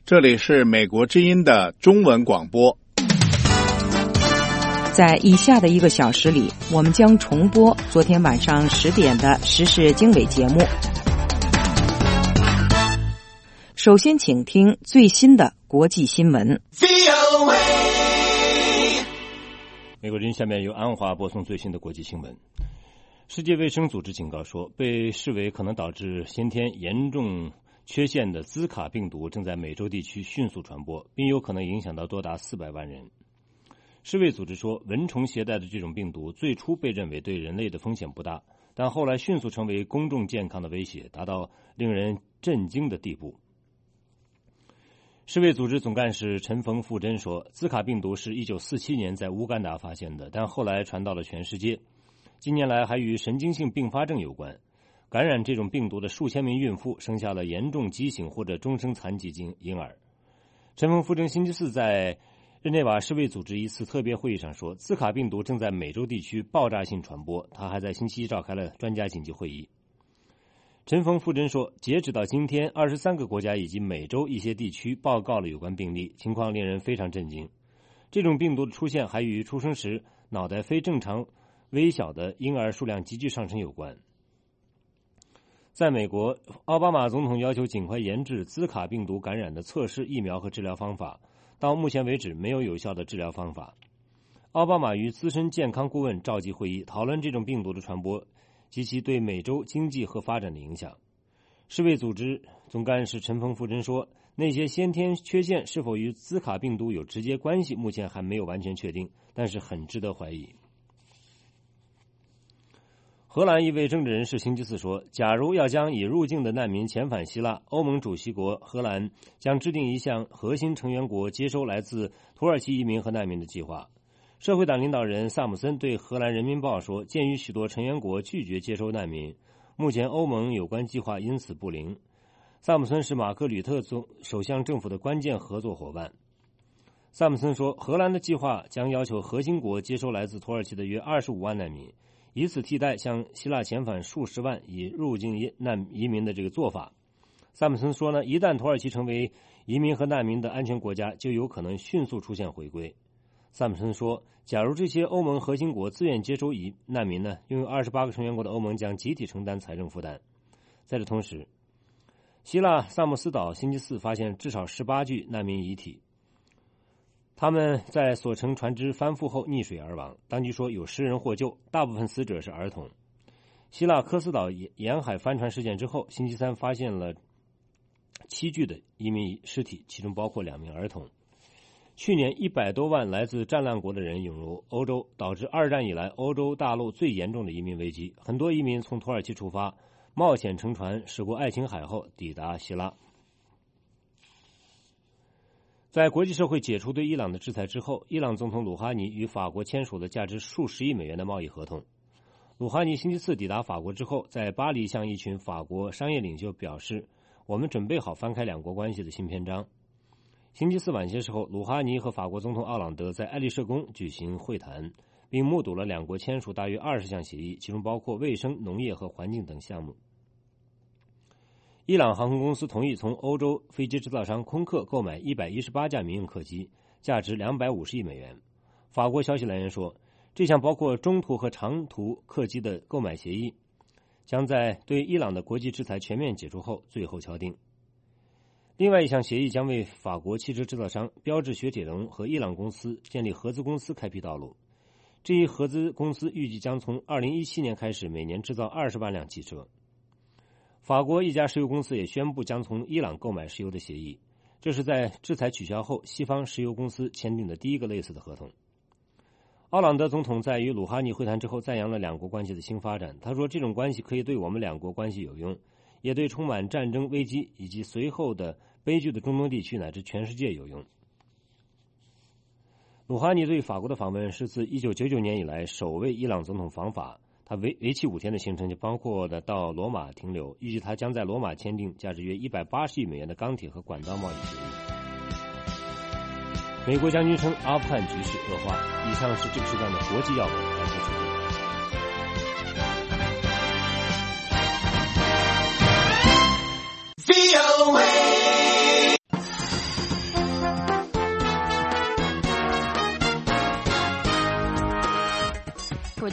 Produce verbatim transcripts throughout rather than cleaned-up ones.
这里是美国之音的中文广播。 在以下的一个小时里，我们将重播昨天晚上十点的时事经纬节目。首先请听最新的国际新闻。 美国之音下面由安华播送最新的国际新闻。世界卫生组织警告说，被视为可能导致先天严重缺陷的兹卡病毒正在美洲地区迅速传播，并有可能影响到多达四百万人。世卫组织说，蚊虫携带的这种病毒最初被认为对人类的风险不大，但后来迅速成为公众健康的威胁，达到令人震惊的地步。世卫组织总干事陈冯富珍说，兹卡病毒是一九四七年在乌干达发现的，但后来传到了全世界。近年来还与神经性并发症有关，感染这种病毒的数千名孕妇生下了严重畸形或者终生残疾婴儿。陈冯富珍星期四在日内瓦世卫组织一次特别会议上说，兹卡病毒正在美洲地区爆炸性传播。他还在星期一召开了专家紧急会议。陈冯富珍说，截止到今天，二十三个国家以及美洲一些地区报告了有关病例，情况令人非常震惊。这种病毒的出现还与出生时脑袋非正常微小的婴儿数量急剧上升有关。在美国，奥巴马总统要求尽快研制兹卡病毒感染的测试、疫苗和治疗方法。到目前为止，没有有效的治疗方法。奥巴马与资深健康顾问召集会议，讨论这种病毒的传播及其对美洲经济和发展的影响。世卫组织总干事陈冯富珍说，那些先天缺陷是否与兹卡病毒有直接关系，目前还没有完全确定，但是很值得怀疑。荷兰一位政治人士星期四说，假如要将已入境的难民遣返希腊，欧盟主席国荷兰将制定一项核心成员国接收来自土耳其移民和难民的计划。社会党领导人萨姆森对荷兰人民报说，鉴于许多成员国拒绝接收难民，目前欧盟有关计划因此不灵。萨姆森是马克吕特总首相政府的关键合作伙伴。萨姆森说，荷兰的计划将要求核心国接收来自土耳其的约二十五万难民，以此替代向希腊遣返数十万已入境难移民的这个做法。萨姆森说呢，一旦土耳其成为移民和难民的安全国家，就有可能迅速出现回归。萨姆森说，假如这些欧盟核心国自愿接收移难民呢，拥有二十八个成员国的欧盟将集体承担财政负担。在这同时，希腊萨莫斯岛星期四发现至少十八具难民遗体，他们在所乘船只翻覆后溺水而亡，当局说有十人获救，大部分死者是儿童。希腊科斯岛沿海帆船事件之后，星期三发现了七具的移民尸体，其中包括两名儿童。去年一百多万来自战乱国的人涌入欧洲，导致二战以来欧洲大陆最严重的移民危机。很多移民从土耳其出发，冒险乘船驶过爱琴海后抵达希腊。在国际社会解除对伊朗的制裁之后，伊朗总统鲁哈尼与法国签署了价值数十亿美元的贸易合同。鲁哈尼星期四抵达法国之后，在巴黎向一群法国商业领袖表示，我们准备好翻开两国关系的新篇章。星期四晚些时候，鲁哈尼和法国总统奥朗德在爱丽舍宫举行会谈，并目睹了两国签署大约二十项协议，其中包括卫生、农业和环境等项目。伊朗航空公司同意从欧洲飞机制造商空客购买一百一十八架民用客机，价值两百五十亿美元。法国消息来源说，这项包括中途和长途客机的购买协议将在对伊朗的国际制裁全面解除后最后敲定。另外一项协议将为法国汽车制造商标致雪铁龙和伊朗公司建立合资公司开辟道路。这一合资公司预计将从二零一七年开始每年制造二十万辆汽车。法国一家石油公司也宣布将从伊朗购买石油的协议，这是在制裁取消后西方石油公司签订的第一个类似的合同。奥朗德总统在与鲁哈尼会谈之后赞扬了两国关系的新发展，他说，这种关系可以对我们两国关系有用，也对充满战争危机以及随后的悲剧的中东地区乃至全世界有用。鲁哈尼对法国的访问是自一九九九年以来首位伊朗总统访法，他为为期五天的行程就包括的到罗马停留，预计他将在罗马签订价值约一百八十亿美元的钢铁和管道贸易协议。美国将军称阿富汗局势恶化。以上是这个时段的国际要闻，感谢收听。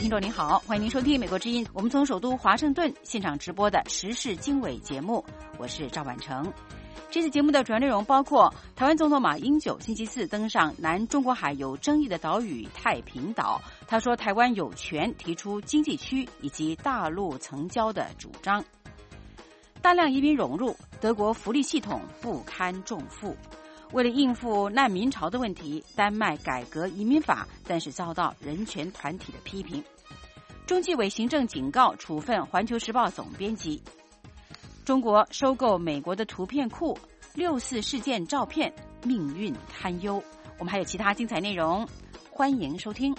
听众您好，欢迎您收听美国之音，我们从首都华盛顿现场直播的时事经纬节目，我是赵婉成。这次节目的主要内容包括台湾总统马英九星期四登上南中国海有争议的岛屿太平岛，他说台湾有权提出经济区以及大陆层交的主张。大量移民涌入，德国福利系统不堪重负。为了应付难民潮的问题，丹麦改革移民法，但是遭到人权团体的批评。中纪委行政警告处分《环球时报》总编辑。中国收购美国的图片库，六四事件照片，命运堪忧。我们还有其他精彩内容，欢迎收听。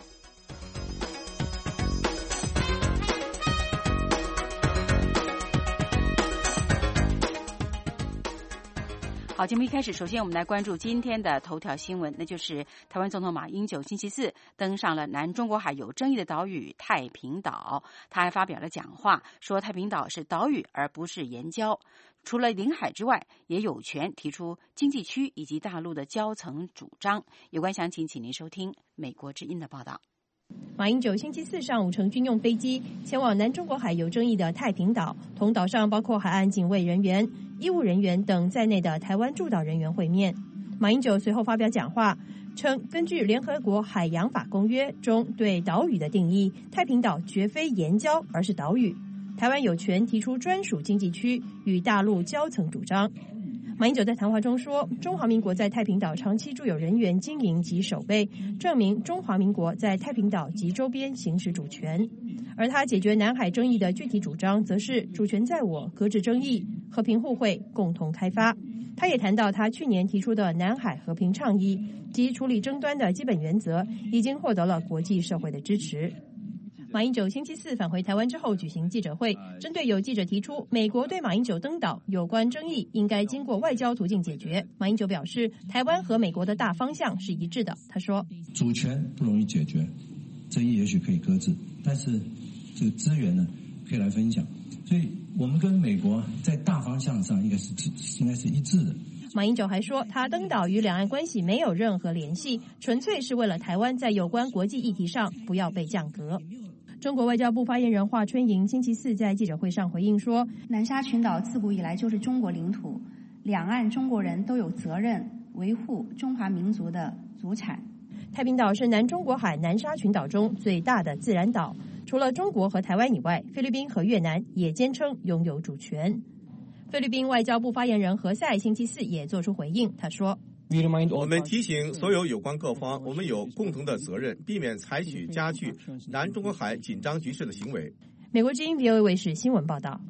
好，节目一开始，首先我们来关注今天的头条新闻，那就是台湾总统马英九星期四登上了南中国海有争议的岛屿太平岛，他还发表了讲话，说太平岛是岛屿而不是岩礁，除了领海之外，也有权提出经济区以及大陆的交层主张。有关详情，请您收听美国之音的报道。 马英九星期四上午乘军用飞机前往南中国海有争议的太平岛，同岛上包括海岸警卫人员、医务人员等在内的台湾驻岛人员会面。马英九随后发表讲话，称根据联合国海洋法公约中对岛屿的定义，太平岛绝非岩礁，而是岛屿。台湾有权提出专属经济区与大陆交层主张。马英九在谈话中说，中华民国在太平岛长期驻有人员经营及守备，证明中华民国在太平岛及周边行使主权。而他解决南海争议的具体主张，则是主权在我，搁置争议，和平互惠，共同开发。他也谈到他去年提出的南海和平倡议及处理争端的基本原则，已经获得了国际社会的支持。马英九星期四返回台湾之后举行记者会，针对有记者提出美国对马英九登岛有关争议应该经过外交途径解决，马英九表示台湾和美国的大方向是一致的。他说， 主权不容易解决，争议也许可以搁置，但是这个资源呢可以来分享，所以我们跟美国在大方向上应该是应该是一致的。 马英九还说，他登岛与两岸关系没有任何联系，纯粹是为了台湾在有关国际议题上不要被降格。中国外交部发言人华春莹星期四在记者会上回应说， 南沙群岛自古以来就是中国领土，两岸中国人都有责任维护中华民族的祖产。 太平岛是南中国海南沙群岛中最大的自然岛，除了中国和台湾以外，菲律宾和越南也坚称拥有主权。菲律宾外交部发言人何塞星期四也做出回应，他说， 我们提醒所有有关各方，我们有共同的责任，避免采取加剧南中国海紧张局势的行为。 美国之音 V O A 卫视新闻报道。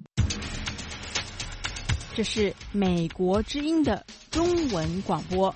这是美国之音的中文广播。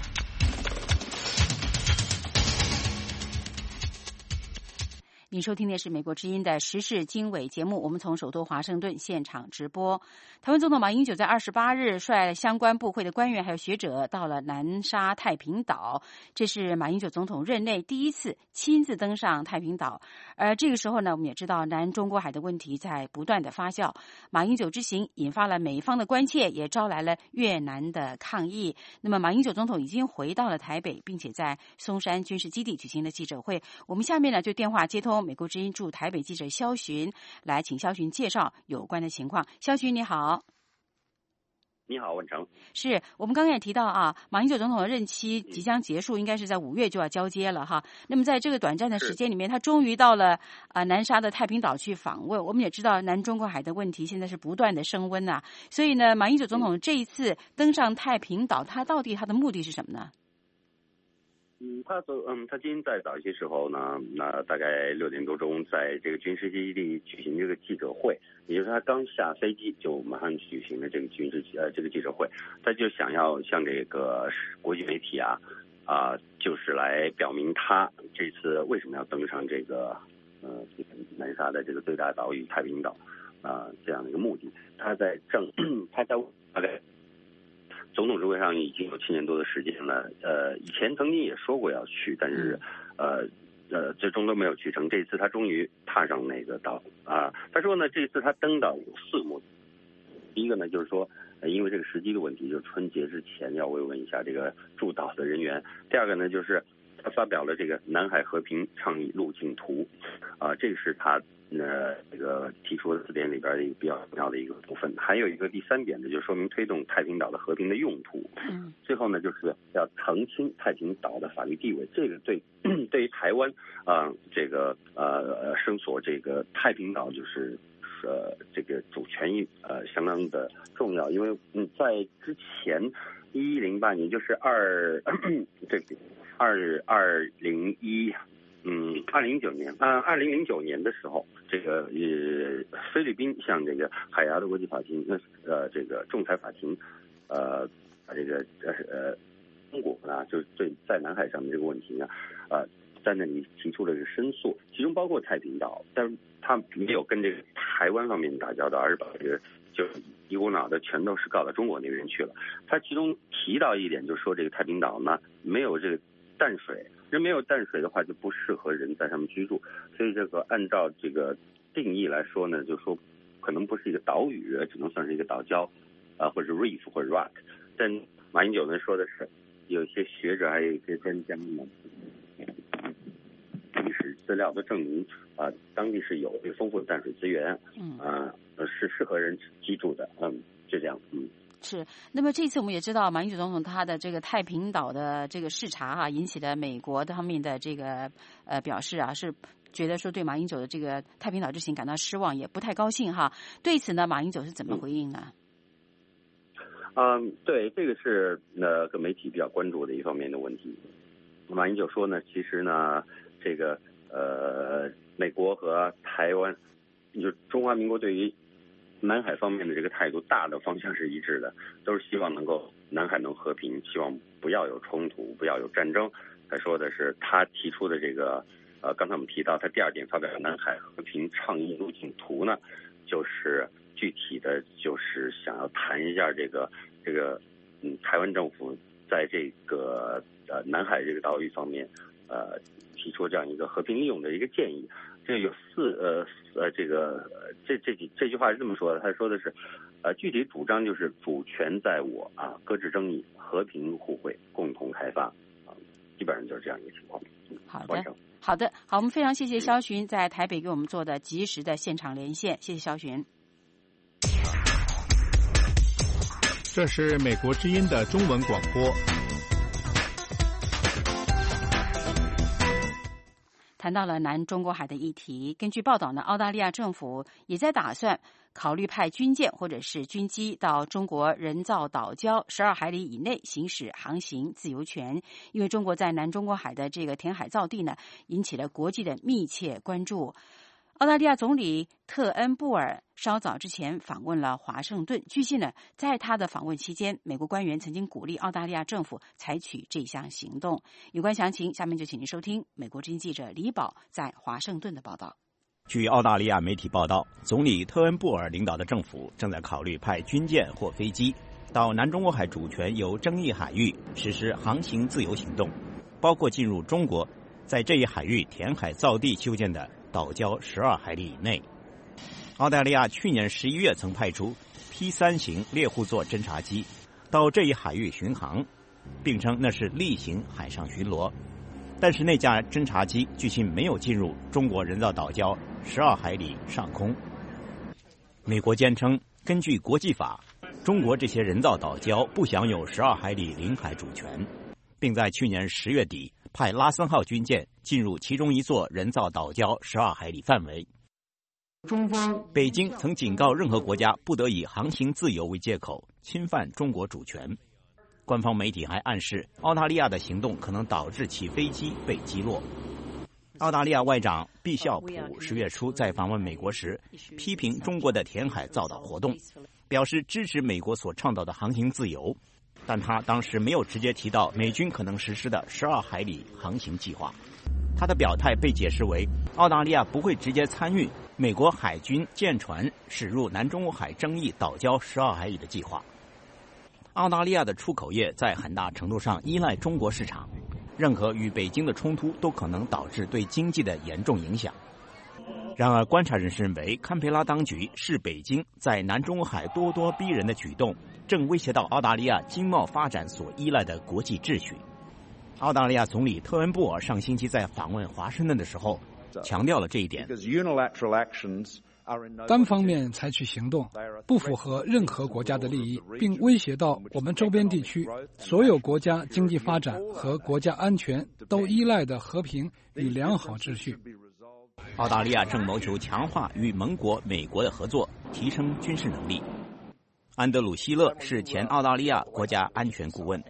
您收听的是美国之音的时事经纬节目，我们从首都华盛顿现场直播。台湾总统马英九在二十八日率相关部会的官员还有学者到了南沙太平岛，这是马英九总统任内第一次亲自登上太平岛。而这个时候呢，我们也知道南中国海的问题在不断的发酵，马英九之行引发了美方的关切，也招来了越南的抗议。那么马英九总统已经回到了台北，并且在松山军事基地举行了记者会。我们下面呢就电话接通美国之音驻台北记者萧寻，来请萧寻介绍有关的情况。萧寻你好。 你好，文成。 是我们刚刚也提到啊，马英九总统的任期即将结束，应该是在五月就要交接了哈。那么在这个短暂的时间里面，他终于到了啊、呃、南沙的太平岛去访问。我们也知道南中国海的问题现在是不断的升温呐、啊，所以呢，马英九总统这一次登上太平岛，他到底他的目的是什么呢？ 嗯，他走，嗯，他今天在早些时候呢，那大概六点多钟，在这个军事基地举行这个记者会，也就是他刚下飞机就马上举行了这个军事呃这个记者会，他就想要向这个国际媒体啊啊、呃，就是来表明他这次为什么要登上这个呃这个南沙的这个最大岛屿太平岛啊、呃、这样的一个目的。他在正他在大概。总统职位上已经有七年多的时间了，呃，以前曾经也说过要去，但是，呃，呃，最终都没有去成。这次他终于踏上那个岛啊、呃。他说呢，这次他登岛有四目的。第一个呢，就是说，呃、因为这个时机的问题，就是春节之前要慰问一下这个驻岛的人员。第二个呢，就是他发表了这个南海和平倡议路径图，啊、呃，这个是他呃这个提出的字典里边的一个比较重要的一个部分。还有一个第三点呢，就说明推动太平岛的和平的用途。嗯，最后呢，就是要澄清太平岛的法律地位，这个对对于台湾啊、呃、这个呃声索这个太平岛就是呃这个主权呃相当的重要，因为嗯在之前一零八年就是二对二二零一嗯二零零九年啊二零零九年的时候，这个呃菲律宾向这个海牙的国际法庭那呃这个仲裁法庭呃把这个呃呃中国呢就是对在南海上的这个问题呢呃在那里提出了这个申诉，其中包括太平岛，但是他没有跟这个台湾方面打交道，而是把这个就一股脑的全都是告到中国那边去了。他其中提到一点，就是说这个太平岛呢没有这个淡水，人没有淡水的话就不适合人在上面居住，所以这个按照这个定义来说呢，就说可能不是一个岛屿，只能算是一个岛礁啊、呃，或者 reef 或者 rock。但马英九呢说的是，有一些学者还有一些专家呢。历史资料都证明，啊、呃，当地是有这个丰富的淡水资源，嗯，啊、呃，是适合人居住的，嗯，就这样，嗯。 是，那么这次我们也知道，马英九总统他的这个太平岛的这个视察啊，引起了美国方面的这个呃表示啊，是觉得说对马英九的这个太平岛之行感到失望，也不太高兴哈。对此呢，马英九是怎么回应呢？ 嗯，对，这个是呃各媒体比较关注的一方面的问题。马英九说呢，其实呢，这个呃，美国和台湾，就中华民国对于南海方面的这个态度，大的方向是一致的，都是希望能够南海能和平，希望不要有冲突，不要有战争。他说的是他提出的这个呃，刚才我们提到他第二点发表的南海和平倡议路径图呢，就是具体的就是想要谈一下这个这个嗯，台湾政府在这个呃南海这个岛屿方面呃提出这样一个和平利用的一个建议。这有四呃呃这个这这几这句话是这么说的，他说的是呃具体主张就是主权在我啊，搁置争议，和平互惠，共同开发啊，基本上就是这样一个情况。嗯、 好的，好的，好，我们非常谢谢肖巡在台北给我们做的及时的现场连线，谢谢肖巡。 这是美国之音的中文广播。 谈到了南中国海的议题，根据报道呢，澳大利亚政府也在打算考虑派军舰或者是军机到中国人造岛礁十二海里以内行使航行自由权，因为中国在南中国海的这个填海造地呢，引起了国际的密切关注。澳大利亚总理特恩布尔稍早之前访问了华盛顿，据悉呢，在他的访问期间，美国官员曾经鼓励澳大利亚政府采取这项行动。有关详情，下面就请您收听美国之音记者李宝在华盛顿的报道。 据澳大利亚媒体报道，总理特恩布尔领导的政府正在考虑派军舰或飞机到南中国海主权有争议海域实施航行自由行动，包括进入中国在这一海域填海造地修建的岛礁十二海里以内。澳大利亚去年十一月曾派出 P 三 型猎户座侦察机到这一海域巡航，并称那是例行海上巡逻。但是那架侦察机据信没有进入中国人造岛礁十二海里上空。美国坚称，根据国际法，中国这些人造岛礁不享有十二海里领海主权，并在去年十月底派拉森号军舰进入其中一座人造岛礁十二海里范围。中方北京曾警告任何国家不得以航行自由为借口侵犯中国主权。官方媒体还暗示，澳大利亚的行动可能导致其飞机被击落。澳大利亚外长毕肖普十月初在访问美国时，批评中国的填海造岛活动，表示支持美国所倡导的航行自由，但他当时没有直接提到美军可能实施的十二海里航行计划。他的表态被解释为，澳大利亚不会直接参与美国海军舰船驶入南中国海争议岛礁十二海里的计划。澳大利亚的出口业在很大程度上依赖中国市场，任何与北京的冲突都可能导致对经济的严重影响。然而，观察人士认为，堪培拉当局视北京在南中国海咄咄逼人的举动，正威胁到澳大利亚经贸发展所依赖的国际秩序。 澳大利亚总理特恩布尔上星期在访问华盛顿的时候强调了这一点。 单方面采取行动不符合任何国家的利益，并威胁到我们周边地区所有国家经济发展和国家安全都依赖的和平与良好秩序。 澳大利亚正谋求强化与盟国美国的合作，提升军事能力。安德鲁·希勒是前澳大利亚国家安全顾问。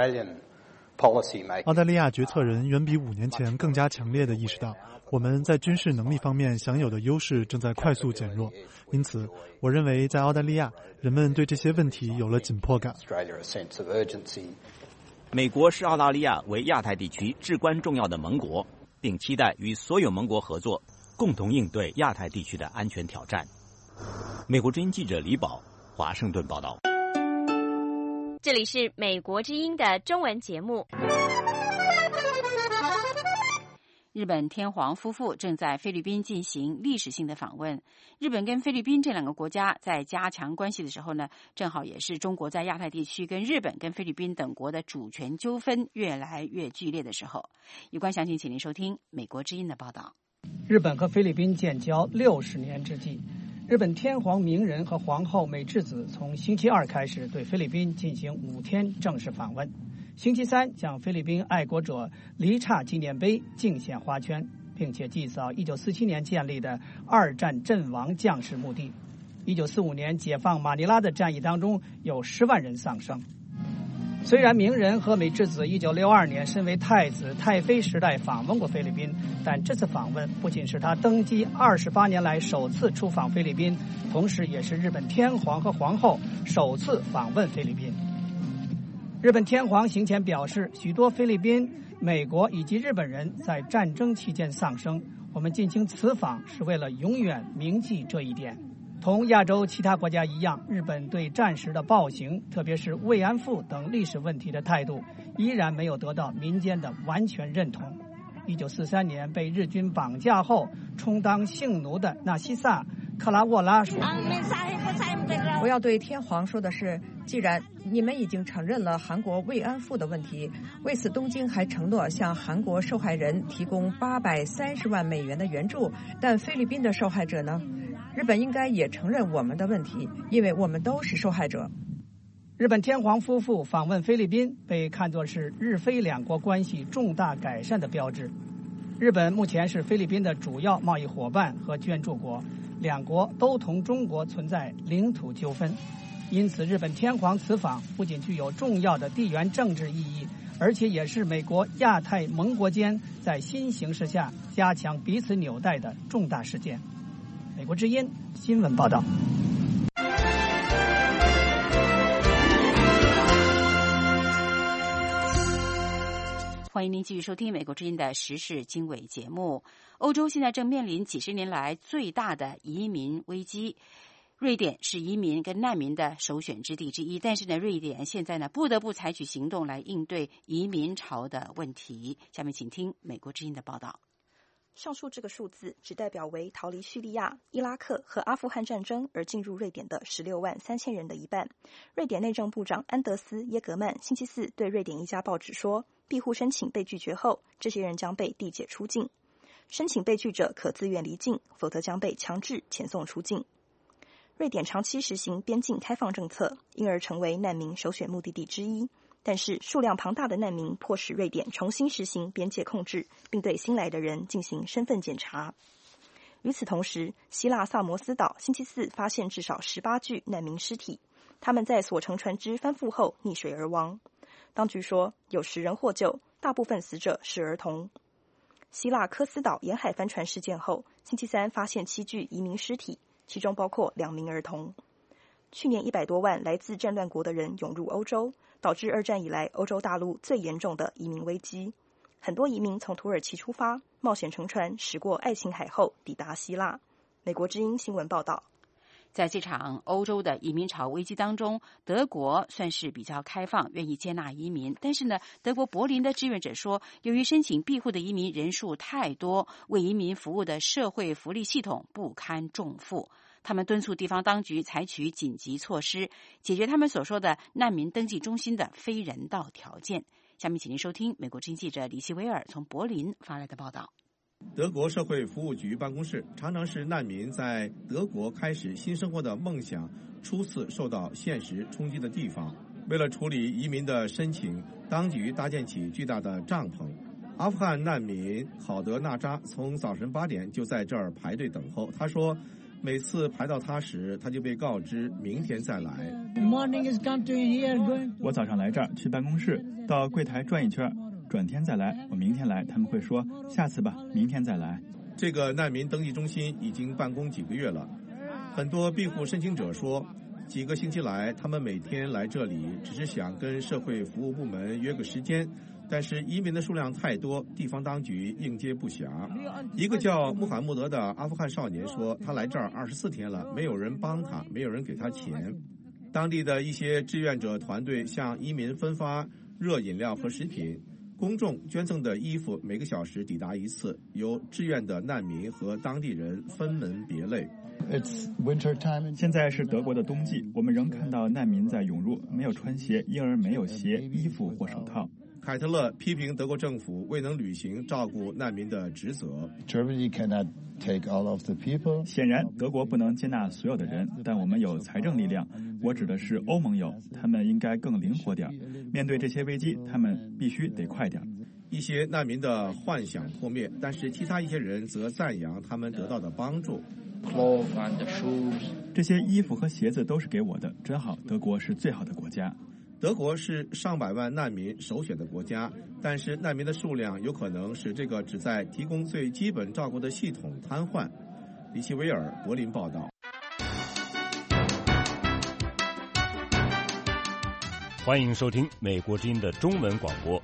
澳大利亚决策人远比五年前更加强烈地意识到，我们在军事能力方面享有的优势正在快速减弱，因此，我认为在澳大利亚，人们对这些问题有了紧迫感。 美国视澳大利亚为亚太地区至关重要的盟国，并期待与所有盟国合作，共同应对亚太地区的安全挑战。美国之音记者李宝，华盛顿报道。 这里是美国之音的中文节目。 日本天皇夫妇正在菲律宾进行历史性的访问。日本跟菲律宾这两个国家在加强关系的时候呢，正好也是中国在亚太地区跟日本跟菲律宾等国的主权纠纷越来越剧烈的时候。有关详情，请您收听美国之音的报道。 日本和菲律宾建交六十年之际，日本天皇明仁和皇后美智子从星期二开始对菲律宾进行五天正式访问。星期三将菲律宾爱国者黎刹纪念碑敬献花圈，并且祭扫一九四七年建立的二战阵亡将士墓地。一九四五年解放马尼拉的战役当中有十万人丧生。虽然明仁和美智子一九六二年身为太子太妃时代访问过菲律宾，但这次访问不仅是他登基二十八年来首次出访菲律宾，同时也是日本天皇和皇后首次访问菲律宾。日本天皇行前表示，许多菲律宾、美国以及日本人在战争期间丧生，我们进行此访是为了永远铭记这一点。同亚洲其他国家一样，日本对战时的暴行，特别是慰安妇等历史问题的态度，依然没有得到民间的完全认同。一九四三年被日军绑架后充当性奴的纳西萨·克拉沃拉说：“ 我要对天皇说的是，既然你们已经承认了韩国慰安妇的问题，为此东京还承诺向韩国受害人提供八百三十万美元的援助，但菲律宾的受害者呢？日本应该也承认我们的问题，因为我们都是受害者。” 日本天皇夫妇访问菲律宾被看作是日菲两国关系重大改善的标志。日本目前是菲律宾的主要贸易伙伴和捐助国，两国都同中国存在领土纠纷，因此日本天皇此访不仅具有重要的地缘政治意义，而且也是美国亚太盟国间在新形势下加强彼此纽带的重大事件。美国之音新闻报道。 欢迎您继续收听美国之音的时事经纬节目。欧洲现在正面临几十年来最大的移民危机。瑞典是移民跟难民的首选之地之一，但是呢，瑞典现在呢不得不采取行动来应对移民潮的问题。下面请听美国之音的报道。 上述这个数字只代表为逃离叙利亚、伊拉克和阿富汗战争而进入瑞典的十六万三千人的一半。瑞典内政部长安德斯·耶格曼星期四对瑞典一家报纸说，庇护申请被拒绝后，这些人将被递解出境。申请被拒者可自愿离境，否则将被强制遣送出境。瑞典长期实行边境开放政策，因而成为难民首选目的地之一。但是数量庞大的难民迫使瑞典重新实行边界控制，并对新来的人进行身份检查。与此同时，希腊萨摩斯岛星期四发现至少十八具难民尸体，他们在所乘船只翻覆后溺水而亡。当局说有十人获救，大部分死者是儿童。希腊科斯岛沿海帆船事件后，星期三发现七具移民尸体，其中包括两名儿童。去年一百多万来自战乱国的人涌入欧洲，导致二战以来欧洲大陆最严重的移民危机。很多移民从土耳其出发，冒险乘船驶过爱琴海后抵达希腊。美国之音新闻报道。 在这场欧洲的移民潮危机当中，德国算是比较开放，愿意接纳移民。但是呢，德国柏林的志愿者说，由于申请庇护的移民人数太多，为移民服务的社会福利系统不堪重负。他们敦促地方当局采取紧急措施，解决他们所说的难民登记中心的非人道条件。 下面请您收听美国之音记者李希威尔从柏林发来的报道。 德国社会服务局办公室常常是难民在德国开始新生活的梦想初次受到现实冲击的地方。为了处理移民的申请，当局搭建起巨大的帐篷。阿富汗难民考德纳扎从早晨八点就在这儿排队等候。他说，每次排到他时，他就被告知明天再来。 我早上来这儿去办公室，到柜台转一圈，转天再来。我明天来，他们会说下次吧，明天再来。 这个难民登记中心已经办公几个月了。很多庇护申请者说，几个星期来，他们每天来这里只是想跟社会服务部门约个时间，但是移民的数量太多，地方当局应接不暇。一个叫穆罕默德的阿富汗少年说，他来这儿二十四天了，没有人帮他，没有人给他钱。当地的一些志愿者团队向移民分发热饮料和食品，公众捐赠的衣服每个小时抵达一次，由志愿的难民和当地人分门别类。 现在是德国的冬季，我们仍看到难民在涌入，没有穿鞋，因而没有鞋、衣服或手套。 凯特勒批评德国政府未能履行照顾难民的职责。 显然，德国不能接纳所有的人，但我们有财政力量。我指的是欧盟有，他们应该更灵活点。面对这些危机，他们必须得快点。 一些难民的幻想破灭，但是其他一些人则赞扬他们得到的帮助。 这些衣服和鞋子都是给我的，真好，德国是最好的国家。 德国是上百万难民首选的国家，但是难民的数量有可能使这个旨在提供最基本照顾的系统瘫痪。李希维尔，柏林报道。 欢迎收听美国之音的中文广播。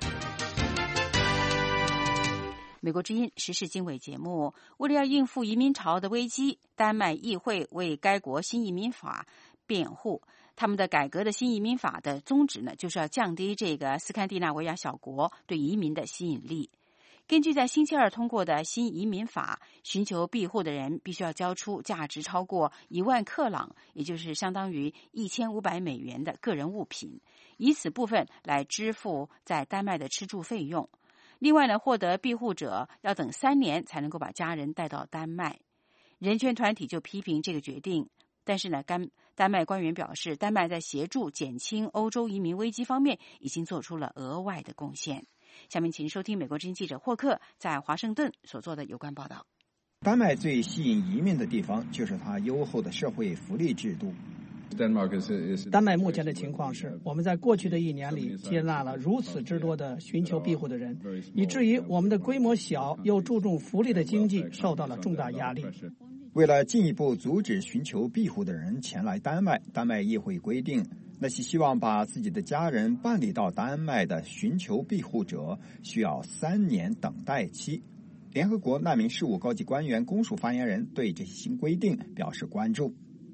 美国之音时事经纬节目，为了要应付移民潮的危机，丹麦议会为该国新移民法辩护。他们的改革的新移民法的宗旨呢，就是要降低这个斯堪的纳维亚小国对移民的吸引力。根据在星期二通过的新移民法，寻求庇护的人必须要交出价值超过一万克朗，也就是相当于一千五百美元的个人物品，以此部分来支付在丹麦的吃住费用。另外呢，获得庇护者要等三年才能够把家人带到丹麦。人权团体就批评这个决定，但是呢，丹丹麦官员表示，丹麦在协助减轻欧洲移民危机方面已经做出了额外的贡献。下面请收听美国之音记者霍克在华盛顿所做的有关报道。 丹麦最吸引移民的地方就是它优厚的社会福利制度。 丹麦目前的情况是，我们在过去的一年里接纳了如此之多的寻求庇护的人，以至于我们的规模小又注重福利的经济受到了重大压力。 为了进一步阻止寻求庇护的人前来丹麦，丹麦议会规定，那些希望把自己的家人办理到丹麦的寻求庇护者需要三年等待期。联合国难民事务高级官员公署发言人对这些新规定表示关注。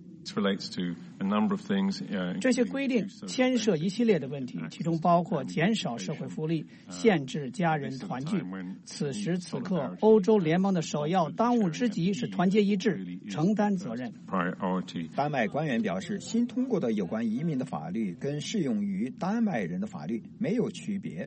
这些规定牵涉一系列的问题，其中包括减少社会福利、限制家人团聚。此时此刻，欧洲联盟的首要当务之急是团结一致，承担责任。 丹麦官员表示，新通过的有关移民的法律跟适用于丹麦人的法律没有区别。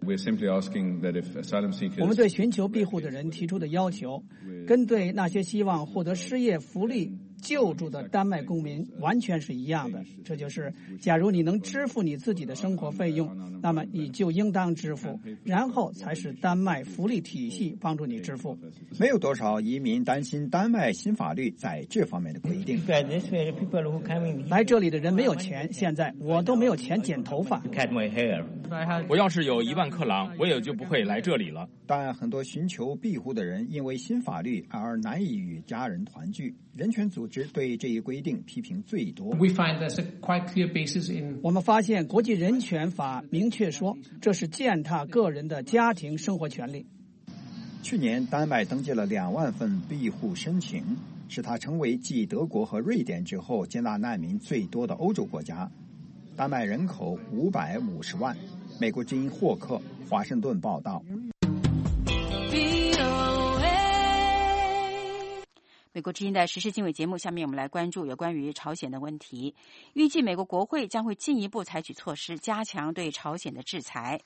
我们对寻求庇护的人提出的要求，跟对那些希望获得失业福利救助的丹麦公民完全是一样的，这就是假如你能支付你自己的生活费用，那么你就应当支付，然后才是丹麦福利体系帮助你支付。 没有多少移民担心丹麦新法律在这方面的规定。 来这里的人没有钱，现在我都没有钱剪头发。 我要是有一万克朗，我也就不会来这里了。 但很多寻求庇护的人因为新法律而难以与家人团聚。人权组织对这一规定批评最多。 我们发现国际人权法明确说，这是践踏个人的家庭生活权利。 去年，丹麦登记了两万份庇护申请，使它成为继德国和瑞典之后接纳难民最多的欧洲国家。丹麦人口五百五十万。美国之音霍克，华盛顿报道。 美国之音的时事经纬节目，下面我们来关注有关于朝鲜的问题。预计美国国会将会进一步采取措施，加强对朝鲜的制裁。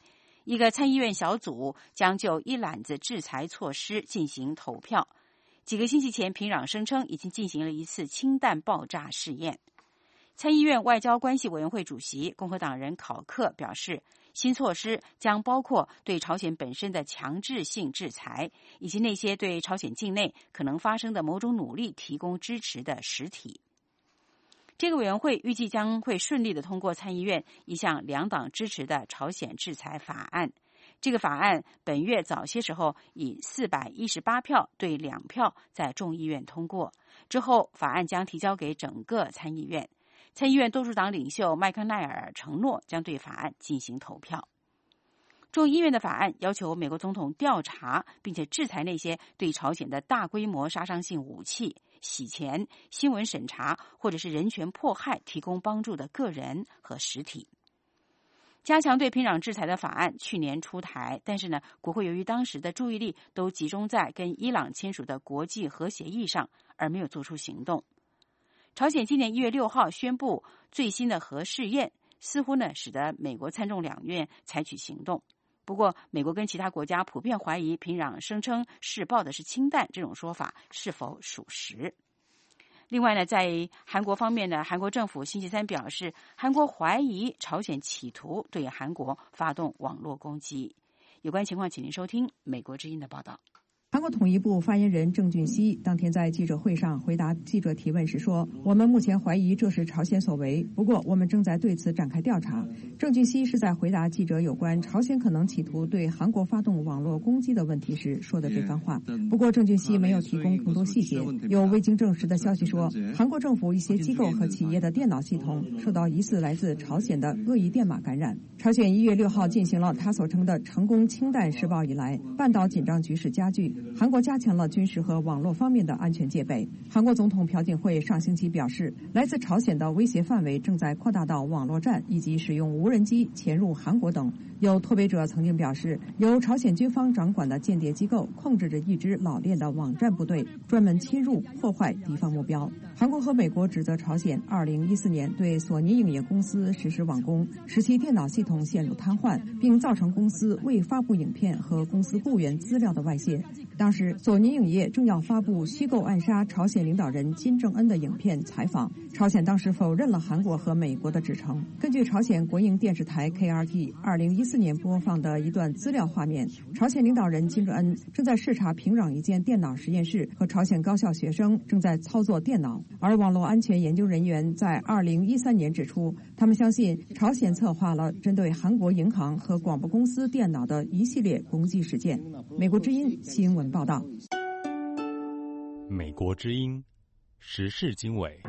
一个参议院小组将就一揽子制裁措施进行投票。几个星期前，平壤声称已经进行了一次氢弹爆炸试验。参议院外交关系委员会主席共和党人考克表示，新措施将包括对朝鲜本身的强制性制裁，以及那些对朝鲜境内可能发生的某种努力提供支持的实体。这个委员会预计将会顺利地通过参议院一项两党支持的朝鲜制裁法案。这个法案本月早些时候以四百一十八票对两票在众议院通过，之后法案将提交给整个参议院。参议院多数党领袖麦康奈尔承诺将对法案进行投票。众议院的法案要求美国总统调查并且制裁那些对朝鲜的大规模杀伤性武器、洗钱、新闻审查或者是人权迫害提供帮助的个人和实体。加强对平壤制裁的法案去年出台，但是呢，国会由于当时的注意力都集中在跟伊朗签署的国际核协议上，而没有做出行动。朝鲜今年一月六号宣布最新的核试验，似乎呢使得美国参众两院采取行动。不过，美国跟其他国家普遍怀疑平壤声称试爆的是氢弹这种说法是否属实。另外呢，在韩国方面呢，韩国政府星期三表示，韩国怀疑朝鲜企图对韩国发动网络攻击。有关情况，请您收听美国之音的报道。 韩国统一部发言人郑俊熙当天在记者会上回答记者提问时说，我们目前怀疑这是朝鲜所为，不过我们正在对此展开调查。郑俊熙是在回答记者有关朝鲜可能企图对韩国发动网络攻击的问题时说的这番话。不过郑俊熙没有提供更多细节。有未经证实的消息说，韩国政府一些机构和企业的电脑系统受到疑似来自朝鲜的恶意电码感染。朝鲜一月六号进行了他所称的成功氢弹试爆以来，半岛紧张局势加剧，韩国加强了军事和网络方面的安全戒备。韩国总统朴槿惠上星期表示，来自朝鲜的威胁范围正在扩大到网络战以及使用无人机潜入韩国等。有脱北者曾经表示，由朝鲜军方掌管的间谍机构控制着一支老练的网战部队，专门侵入破坏敌方目标。韩国和美国指责朝鲜二零一四年对索尼影业公司实施网攻，使其电脑系统陷入瘫痪，并造成公司未发布影片和公司雇员资料的外泄。当时索尼影业正要发布虚构暗杀朝鲜领导人金正恩的影片采访，朝鲜当时否认了韩国和美国的指称。根据朝鲜国营电视台 K R T 二零一四年播放的一段资料画面，朝鲜领导人金正恩正在视察平壤一间电脑实验室，和朝鲜高校学生正在操作电脑。而网络安全研究人员在二零一三年指出，他们相信朝鲜策划了针对韩国银行和广播公司电脑的一系列攻击事件。美国之音新闻报道。 美国之音时事经纬。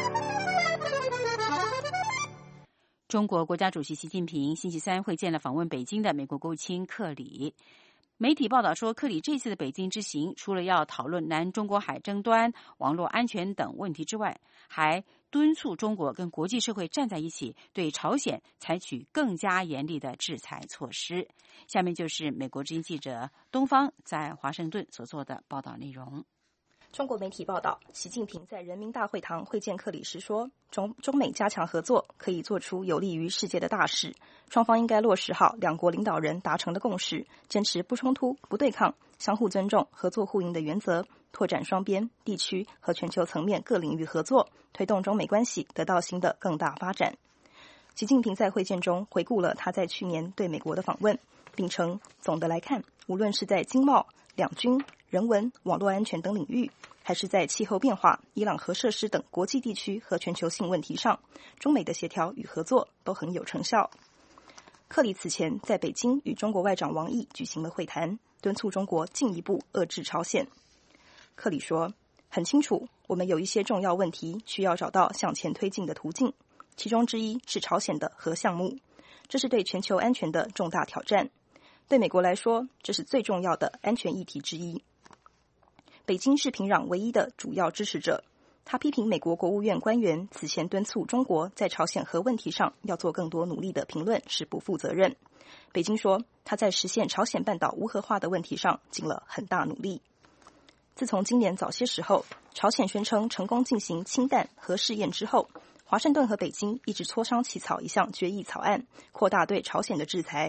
中国国家主席习近平星期三会见了访问北京的美国国务卿克里。媒体报道说，克里这次的北京之行，除了要讨论南中国海争端、网络安全等问题之外，还敦促中国跟国际社会站在一起，对朝鲜采取更加严厉的制裁措施。下面就是美国之音记者东方在华盛顿所做的报道内容。 中国媒体报道，习近平在人民大会堂会见克里时说，中中美加强合作可以做出有利于世界的大事，双方应该落实好两国领导人达成的共识，坚持不冲突、不对抗、相互尊重、合作互赢的原则，拓展双边、地区和全球层面各领域合作，推动中美关系得到新的更大发展。习近平在会见中回顾了他在去年对美国的访问，并称总的来看，无论是在经贸、两军、人文、网络安全等领域，还是在气候变化、伊朗核设施等国际地区和全球性问题上，中美的协调与合作都很有成效。克里此前在北京与中国外长王毅举行了会谈，敦促中国进一步遏制朝鲜。克里说，很清楚，我们有一些重要问题需要找到向前推进的途径，其中之一是朝鲜的核项目，这是对全球安全的重大挑战。对美国来说，这是最重要的安全议题之一。北京是平壤唯一的主要支持者，他批评美国国务院官员此前敦促中国在朝鲜核问题上要做更多努力的评论是不负责任。北京说，他在实现朝鲜半岛无核化的问题上尽了很大努力。自从今年早些时候，朝鲜宣称成功进行氢弹核试验之后，华盛顿和北京一直磋商起草一项决议草案，扩大对朝鲜的制裁。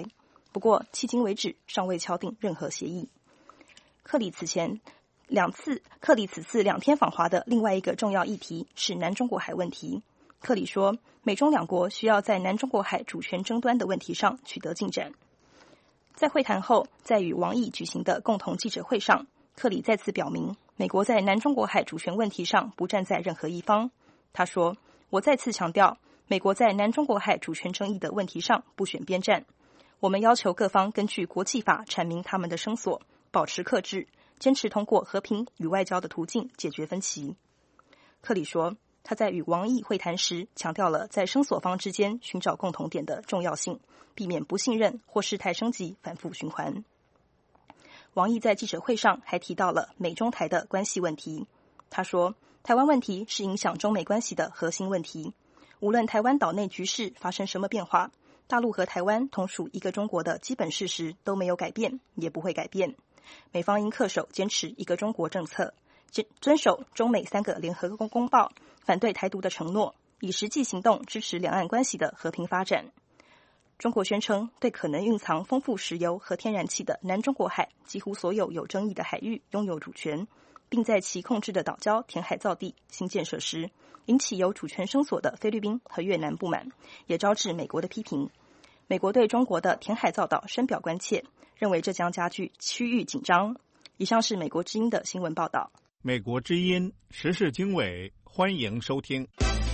不过迄今为止尚未敲定任何协议。克里此前两次，克里此次两天访华的另外一个重要议题是南中国海问题。克里说，美中两国需要在南中国海主权争端的问题上取得进展。在会谈后，在与王毅举行的共同记者会上，克里再次表明，美国在南中国海主权问题上不站在任何一方。他说，我再次强调，美国在南中国海主权争议的问题上不选边站。我们要求各方根据国际法阐明他们的声索，保持克制，坚持通过和平与外交的途径解决分歧。克里说，他在与王毅会谈时强调了在声索方之间寻找共同点的重要性，避免不信任或事态升级反复循环。王毅在记者会上还提到了美中台的关系问题。他说，台湾问题是影响中美关系的核心问题，无论台湾岛内局势发生什么变化，大陆和台湾同属一个中国的基本事实都没有改变，也不会改变。美方应恪守坚持一个中国政策，遵守中美三个联合公报，反对台独的承诺，以实际行动支持两岸关系的和平发展。中国宣称对可能蕴藏丰富石油和天然气的南中国海几乎所有有争议的海域拥有主权，并在其控制的岛礁填海造地新建设施，引起有主权声索的菲律宾和越南不满，也招致美国的批评。美国对中国的填海造岛深表关切，认为这将加剧区域紧张。以上是美国之音的新闻报道。 美国之音时事经纬，欢迎收听。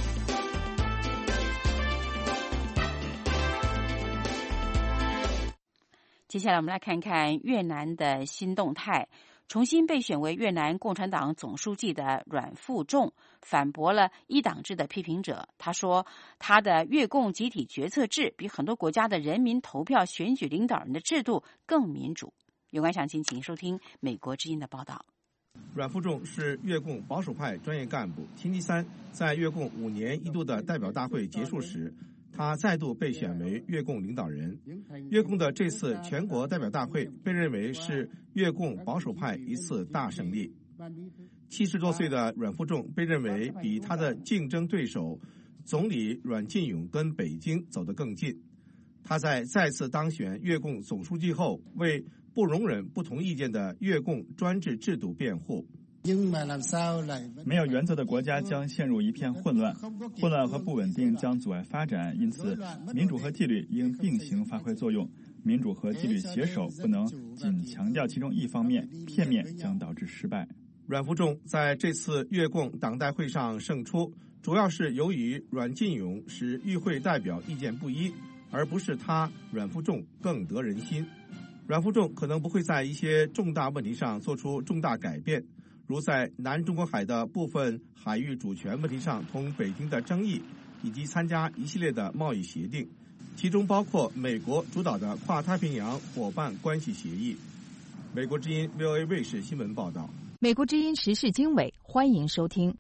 接下来我们来看看越南的新动态。重新被选为越南共产党总书记的阮富仲反驳了一党制的批评者。他说，他的越共集体决策制比很多国家的人民投票选举领导人的制度更民主。有关详情，请收听美国之音的报道。 阮富仲是越共保守派专业干部。星期三，在越共五年一度的代表大会结束时，他再度被选为越共领导人。越共的这次全国代表大会被认为是越共保守派一次大胜利。七十多岁的阮富仲被认为比他的竞争对手总理阮晋勇跟北京走得更近。他在再次当选越共总书记后，为不容忍不同意见的越共专制制度辩护。 没有原则的国家将陷入一片混乱，混乱和不稳定将阻碍发展，因此民主和纪律应并行发挥作用。民主和纪律携手，不能仅强调其中一方面，片面将导致失败。 阮富仲在这次越共党代会上胜出，主要是由于阮晋勇使与会代表意见不一，而不是他阮富仲更得人心。阮富仲可能不会在一些重大问题上做出重大改变，如在南中国海的部分海域主权问题上同北京的争议，以及参加一系列的贸易协定，其中包括美国主导的跨太平洋伙伴关系协议。美国之音 V O A 卫视新闻报道。 美国之音时事经纬，欢迎收听。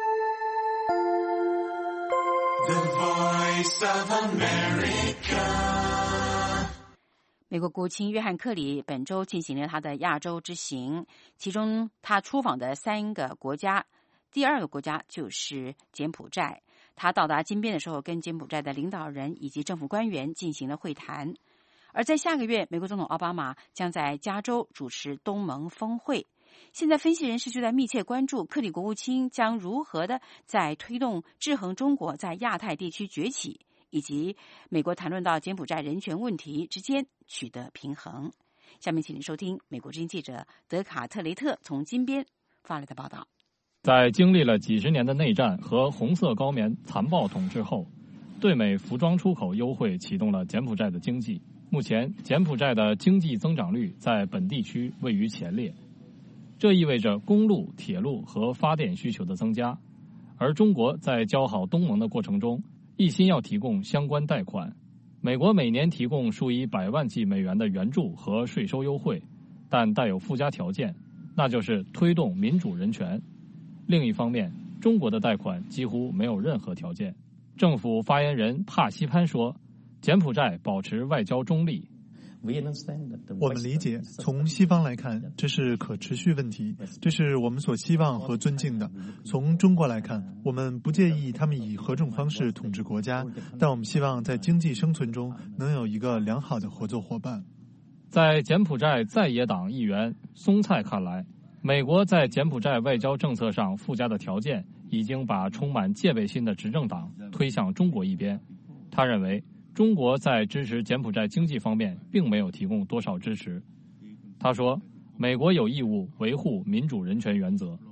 The Voice of America。美国国务卿约翰·克里本周进行了他的亚洲之行，其中他出访的三个国家，第二个国家就是柬埔寨。他到达金边的时候，跟柬埔寨的领导人以及政府官员进行了会谈。而在下个月，美国总统奥巴马将在加州主持东盟峰会。现在分析人士就在密切关注克里国务卿将如何的在推动制衡中国在亚太地区崛起，以及美国谈论到柬埔寨人权问题之间取得平衡。下面请您收听美国之音记者德卡特雷特从金边发来的报道。 在经历了几十年的内战和红色高棉残暴统治后，对美服装出口优惠启动了柬埔寨的经济。目前，柬埔寨的经济增长率在本地区位于前列，这意味着公路、铁路和发电需求的增加。而中国在交好东盟的过程中，一心要提供相关贷款。美国每年提供数以百万计美元的援助和税收优惠，但带有附加条件，那就是推动民主人权。另一方面，中国的贷款几乎没有任何条件。政府发言人帕西潘说，柬埔寨保持外交中立。 我们理解，从西方来看，这是可持续问题，这是我们所希望和尊敬的。从中国来看，我们不介意他们以何种方式统治国家，但我们希望在经济生存中能有一个良好的合作伙伴。 在柬埔寨在野党议员松蔡看来，美国在柬埔寨外交政策上附加的条件已经把充满戒备心的执政党推向中国一边。他认为中国在支持柬埔寨经济方面并没有提供多少支持。他说，美国有义务维护民主人权原则。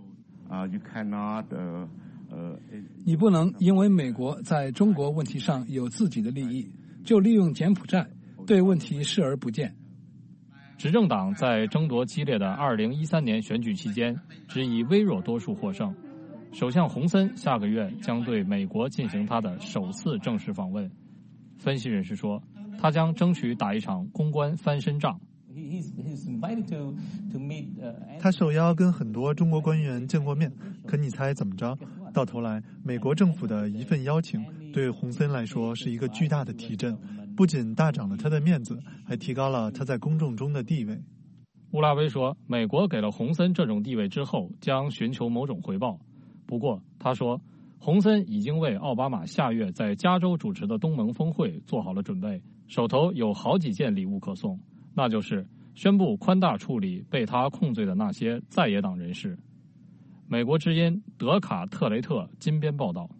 你不能因为美国在中国问题上有自己的利益，就利用柬埔寨对问题视而不见。 执政党在争夺激烈的二零一三年选举期间只以微弱多数获胜。首相洪森下个月将对美国进行他的首次正式访问。分析人士说，他将争取打一场公关翻身仗。 他受邀跟很多中国官员见过面，可你猜怎么着？到头来，美国政府的一份邀请对洪森来说是一个巨大的提振，不仅大涨了他的面子，还提高了他在公众中的地位。 乌拉威说，美国给了洪森这种地位之后，将寻求某种回报。不过，他说，洪森已经为奥巴马下月在加州主持的东盟峰会做好了准备，手头有好几件礼物可送，那就是宣布宽大处理被他控罪的那些在野党人士。美国之音德卡特雷特金边报道。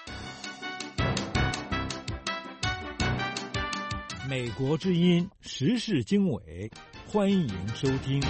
美国之音时事经纬，欢迎收听。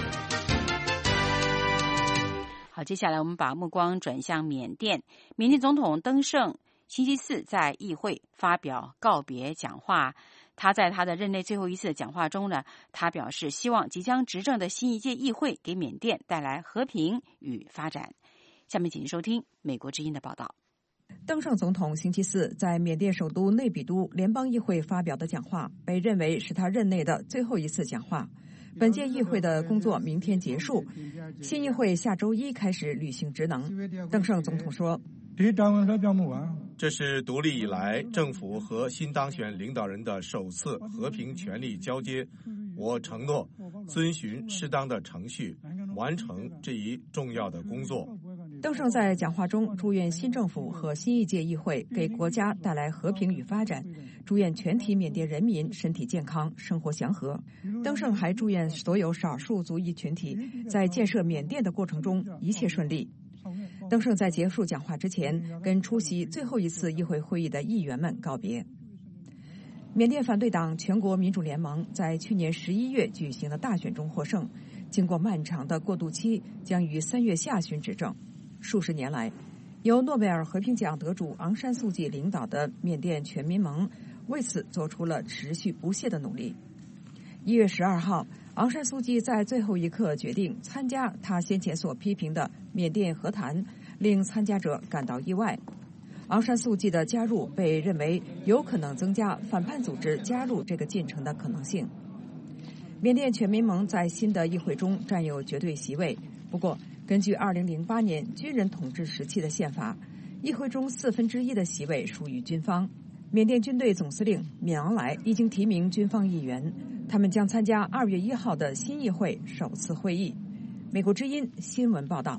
好，接下来我们把目光转向缅甸。缅甸总统登盛星期四在议会发表告别讲话。他在他的任内最后一次的讲话中呢，他表示希望即将执政的新一届议会给缅甸带来和平与发展。下面请收听美国之音的报道。 登盛总统星期四在缅甸首都内比都联邦议会发表的讲话，被认为是他任内的最后一次讲话。本届议会的工作明天结束，新议会下周一开始履行职能。登盛总统说， 这是独立以来政府和新当选领导人的首次和平权力交接。我承诺遵循适当的程序，完成这一重要的工作。 登盛在讲话中祝愿新政府和新一届议会给国家带来和平与发展，祝愿全体缅甸人民身体健康，生活祥和。登盛还祝愿所有少数族裔群体在建设缅甸的过程中一切顺利。登盛在结束讲话之前，跟出席最后一次议会会议的议员们告别。缅甸反对党全国民主联盟在去年十一月举行的大选中获胜，经过漫长的过渡期，将于三月下旬执政。数十年来，由诺贝尔和平奖得主昂山素季领导的缅甸全民盟为此做出了持续不懈的努力。一月十二号，昂山素季在最后一刻决定参加他先前所批评的缅甸和谈，令参加者感到意外。昂山素季的加入被认为有可能增加反叛组织加入这个进程的可能性。缅甸全民盟在新的议会中占有绝对席位，不过根据二零零八年军人统治时期的宪法，议会中四分之一的席位属于军方。缅甸军队总司令敏昂莱已经提名军方议员，他们将参加二月一号的新议会首次会议。美国之音新闻报道。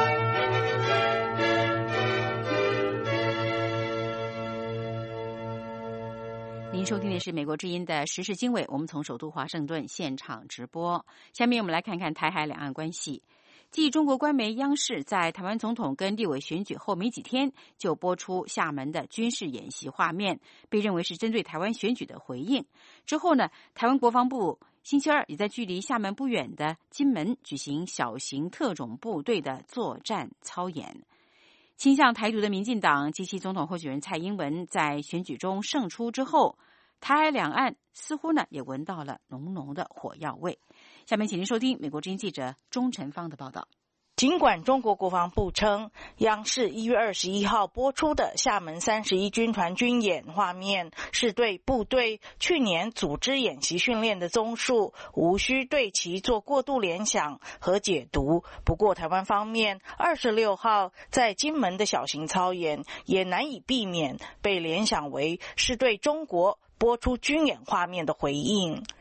您收听的是美国之音的时事经纬，我们从首都华盛顿现场直播。下面我们来看看台海两岸关系。继中国官媒央视在台湾总统跟立委选举后没几天就播出厦门的军事演习画面，被认为是针对台湾选举的回应。之后呢，台湾国防部星期二也在距离厦门不远的金门举行小型特种部队的作战操演。倾向台独的民进党及其总统候选人蔡英文在选举中胜出之后，台海两岸似乎呢也闻到了浓浓的火药味。下面请您收听美国之音记者钟晨芳的报道。 尽管中国国防部称，央视一月二十一号播出的厦门三十一军团军演画面是对部队去年组织演习训练的综述，无需对其做过度联想和解读。不过台湾方面二十六号在金门的小型操演也难以避免被联想为是对中国播出军演画面的回应。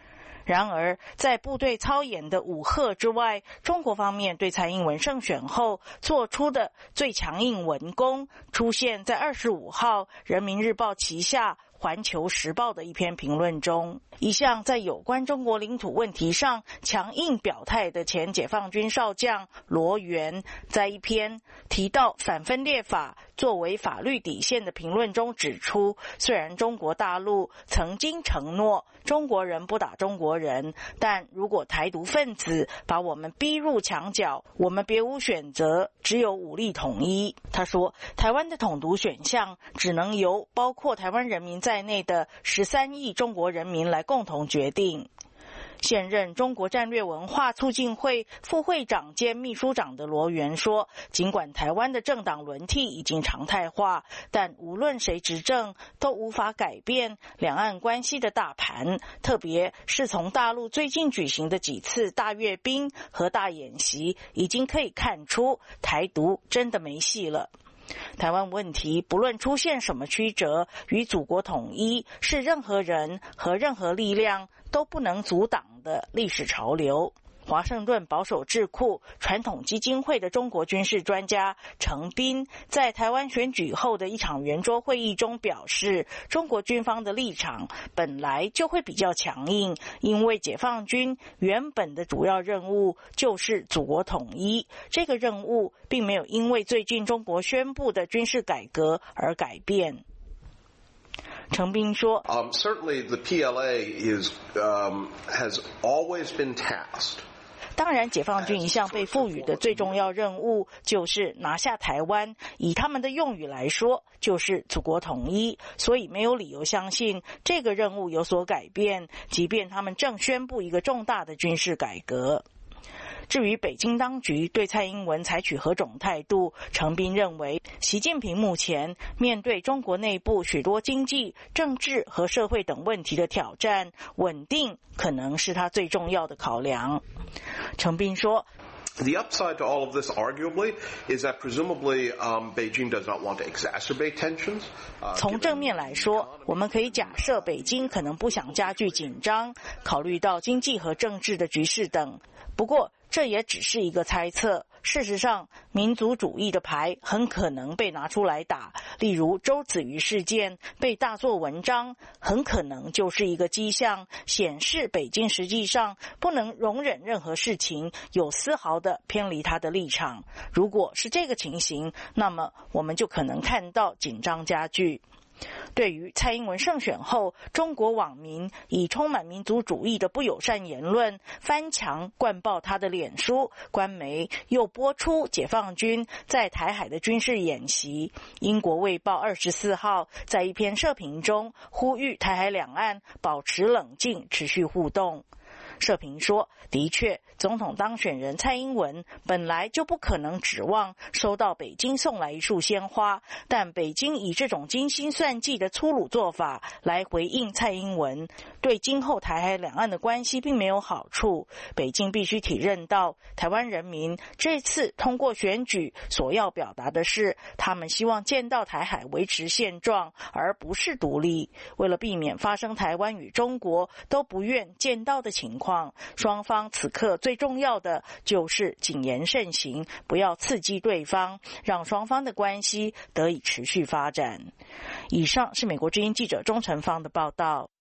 然而，在部队操演的武吓之外，中国方面对蔡英文胜选后做出的最强硬文攻，出现在二十五号《人民日报》旗下环球时报的一篇评论中。一向在有关中国领土问题上强硬表态的前解放军少将罗源，在一篇提到反分裂法作为法律底线的评论中指出，虽然中国大陆曾经承诺中国人不打中国人，但如果台独分子把我们逼入墙角，我们别无选择，只有武力统一。他说，台湾的统独选项只能由包括台湾人民在内的十三亿中国人民来共同决定。现任中国战略文化促进会副会长兼秘书长的罗源说，尽管台湾的政党轮替已经常态化，但无论谁执政都无法改变两岸关系的大盘，特别是从大陆最近举行的几次大阅兵和大演习，已经可以看出台独真的没戏了。台湾问题不论出现什么曲折，与祖国统一是任何人和任何力量都不能阻挡的历史潮流。华盛顿保守智库传统基金会的中国军事专家程彬在台湾选举后的一场圆桌会议中表示，中国军方的立场本来就会比较强硬，因为解放军原本的主要任务就是祖国统一，这个任务并没有因为最近中国宣布的军事改革而改变。程彬说、 um, certainly the P L A is, um, has always been tasked 当然，解放军一向被赋予的最重要任务就是拿下台湾，以他们的用语来说，就是祖国统一，所以没有理由相信这个任务有所改变，即便他们正宣布一个重大的军事改革。至于北京当局对蔡英文采取何种态度，程彬认为，习近平目前面对中国内部许多经济、政治和社会等问题的挑战，稳定可能是他最重要的考量。程彬说 ，The upside to all of this, arguably, is that presumably um, Beijing does not want to exacerbate tensions. 从正面来说，我们可以假设北京可能不想加剧紧张，考虑到经济和政治的局势等。不过，这也只是一个猜测。事实上，民族主义的牌很可能被拿出来打，例如周子瑜事件被大做文章，很可能就是一个迹象，显示北京实际上不能容忍任何事情有丝毫的偏离他的立场。如果是这个情形，那么我们就可能看到紧张加剧。对于蔡英文胜选后，中国网民以充满民族主义的不友善言论翻墙灌爆他的脸书，官媒又播出解放军在台海的军事演习。英国卫报二十四号在一篇社评中呼吁台海两岸保持冷静，持续互动。社评说，的确，总统当选人蔡英文本来就不可能指望收到北京送来一束鲜花，但北京以这种精心算计的粗鲁做法来回应蔡英文，对今后台海两岸的关系并没有好处。北京必须体认到，台湾人民这次通过选举所要表达的是，他们希望见到台海维持现状，而不是独立。为了避免发生台湾与中国都不愿见到的情况，双方此刻最重要的就是谨言慎行，不要刺激对方，让双方的关系得以持续发展。以上是美国之音记者钟成芳的报道。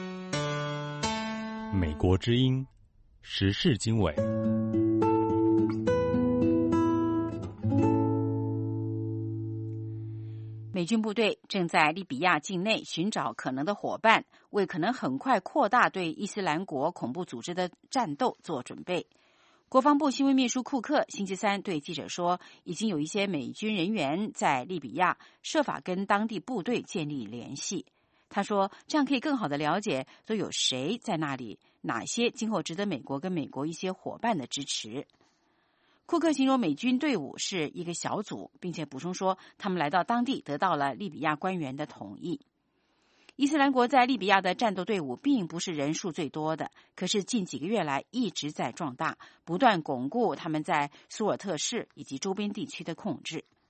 美国之音时事经纬。 美军部队正在利比亚境内寻找可能的伙伴，为可能很快扩大对伊斯兰国恐怖组织的战斗做准备。国防部新闻秘书库克星期三对记者说，已经有一些美军人员在利比亚设法跟当地部队建立联系。他说，这样可以更好地了解都有谁在那里，哪些今后值得美国跟美国一些伙伴的支持。库克形容美军队伍是一个小组，并且补充说，他们来到当地得到了利比亚官员的同意。伊斯兰国在利比亚的战斗队伍并不是人数最多的，可是近几个月来一直在壮大，不断巩固他们在苏尔特市以及周边地区的控制。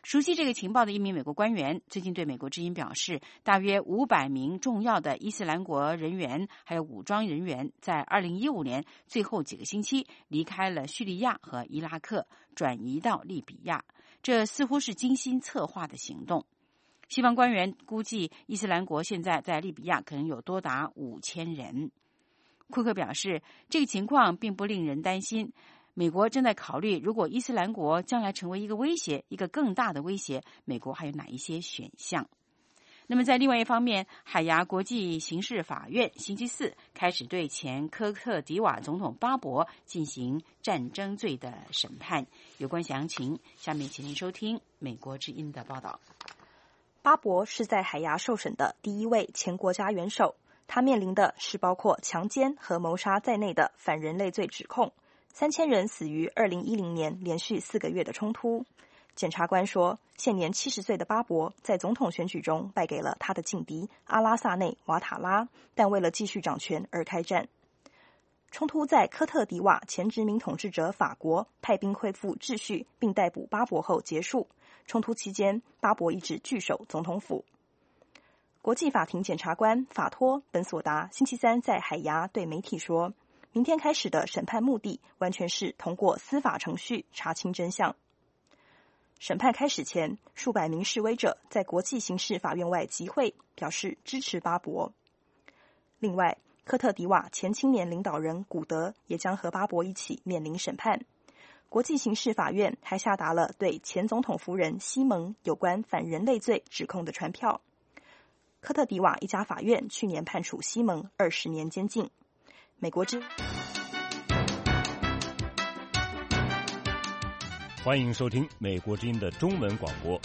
熟悉这个情报的一名美国官员最近对美国之音表示，大约五百名重要的伊斯兰国人员还有武装人员在二零一五年最后几个星期离开了叙利亚和伊拉克，转移到利比亚。这似乎是精心策划的行动。西方官员估计，伊斯兰国现在在利比亚可能有多达五千人。库克表示，这个情况并不令人担心。美国正在考虑，如果伊斯兰国将来成为一个威胁，一个更大的威胁，美国还有哪一些选项？那么在另外一方面，海牙国际刑事法院星期四开始对前科特迪瓦总统巴博进行战争罪的审判。有关详情，下面请您收听美国之音的报道。 巴博是在海牙受审的第一位前国家元首，他面临的是包括强奸和谋杀在内的反人类罪指控。三千人死于二零一零年连续四个月的冲突。检察官说，现年七十岁的巴博在总统选举中败给了他的劲敌阿拉萨内·瓦塔拉，但为了继续掌权而开战。冲突在科特迪瓦前殖民统治者法国派兵恢复秩序并逮捕巴博后结束。冲突期间，巴博一直据守总统府。国际法庭检察官法托·本索达星期三在海牙对媒体说，明天开始的审判目的完全是通过司法程序查清真相。审判开始前，数百名示威者在国际刑事法院外集会，表示支持巴博。另外，科特迪瓦前青年领导人古德也将和巴博一起面临审判。国际刑事法院还下达了对前总统夫人西蒙有关反人类罪指控的传票。科特迪瓦一家法院去年判处西蒙二十年监禁。美国之欢迎收听美国之音的中文广播。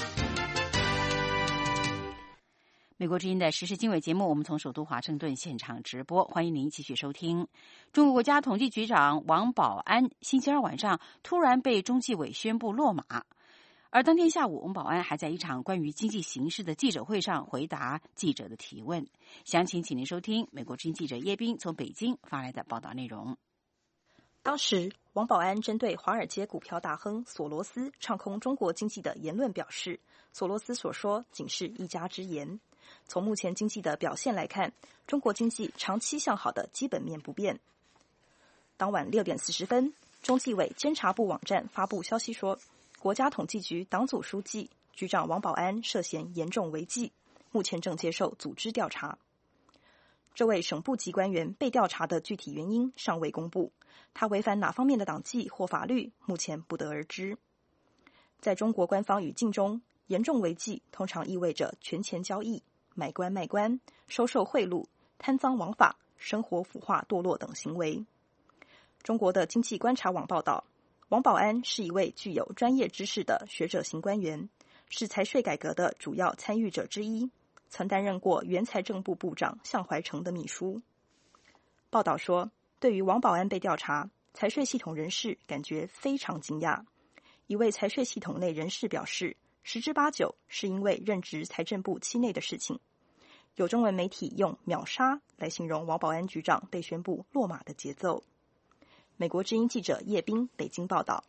美国之音的时事经纬节目，我们从首都华盛顿现场直播，欢迎您继续收听。中国国家统计局长王保安星期二晚上突然被中纪委宣布落马，而当天下午，王保安还在一场关于经济形势的记者会上回答记者的提问。详情请您收听美国之音记者叶斌从北京发来的报道内容。 当时，王保安针对华尔街股票大亨索罗斯唱空中国经济的言论表示，索罗斯所说仅是一家之言。从目前经济的表现来看，中国经济长期向好的基本面不变。当晚六点四十分，中纪委监察部网站发布消息说，国家统计局党组书记、局长王保安涉嫌严重违纪，目前正接受组织调查。这位省部级官员被调查的具体原因尚未公布，他违反哪方面的党纪或法律，目前不得而知。在中国官方语境中，严重违纪通常意味着权钱交易、买官卖官、收受贿赂、贪赃枉法、生活腐化堕落等行为。中国的经济观察网报道，王保安是一位具有专业知识的学者型官员，是财税改革的主要参与者之一，曾担任过原财政部部长向怀成的秘书。报道说，对于王保安被调查，财税系统人士感觉非常惊讶。一位财税系统内人士表示，十之八九是因为任职财政部期内的事情。有中文媒体用秒杀来形容王保安局长被宣布落马的节奏。美国之音记者叶斌北京报道。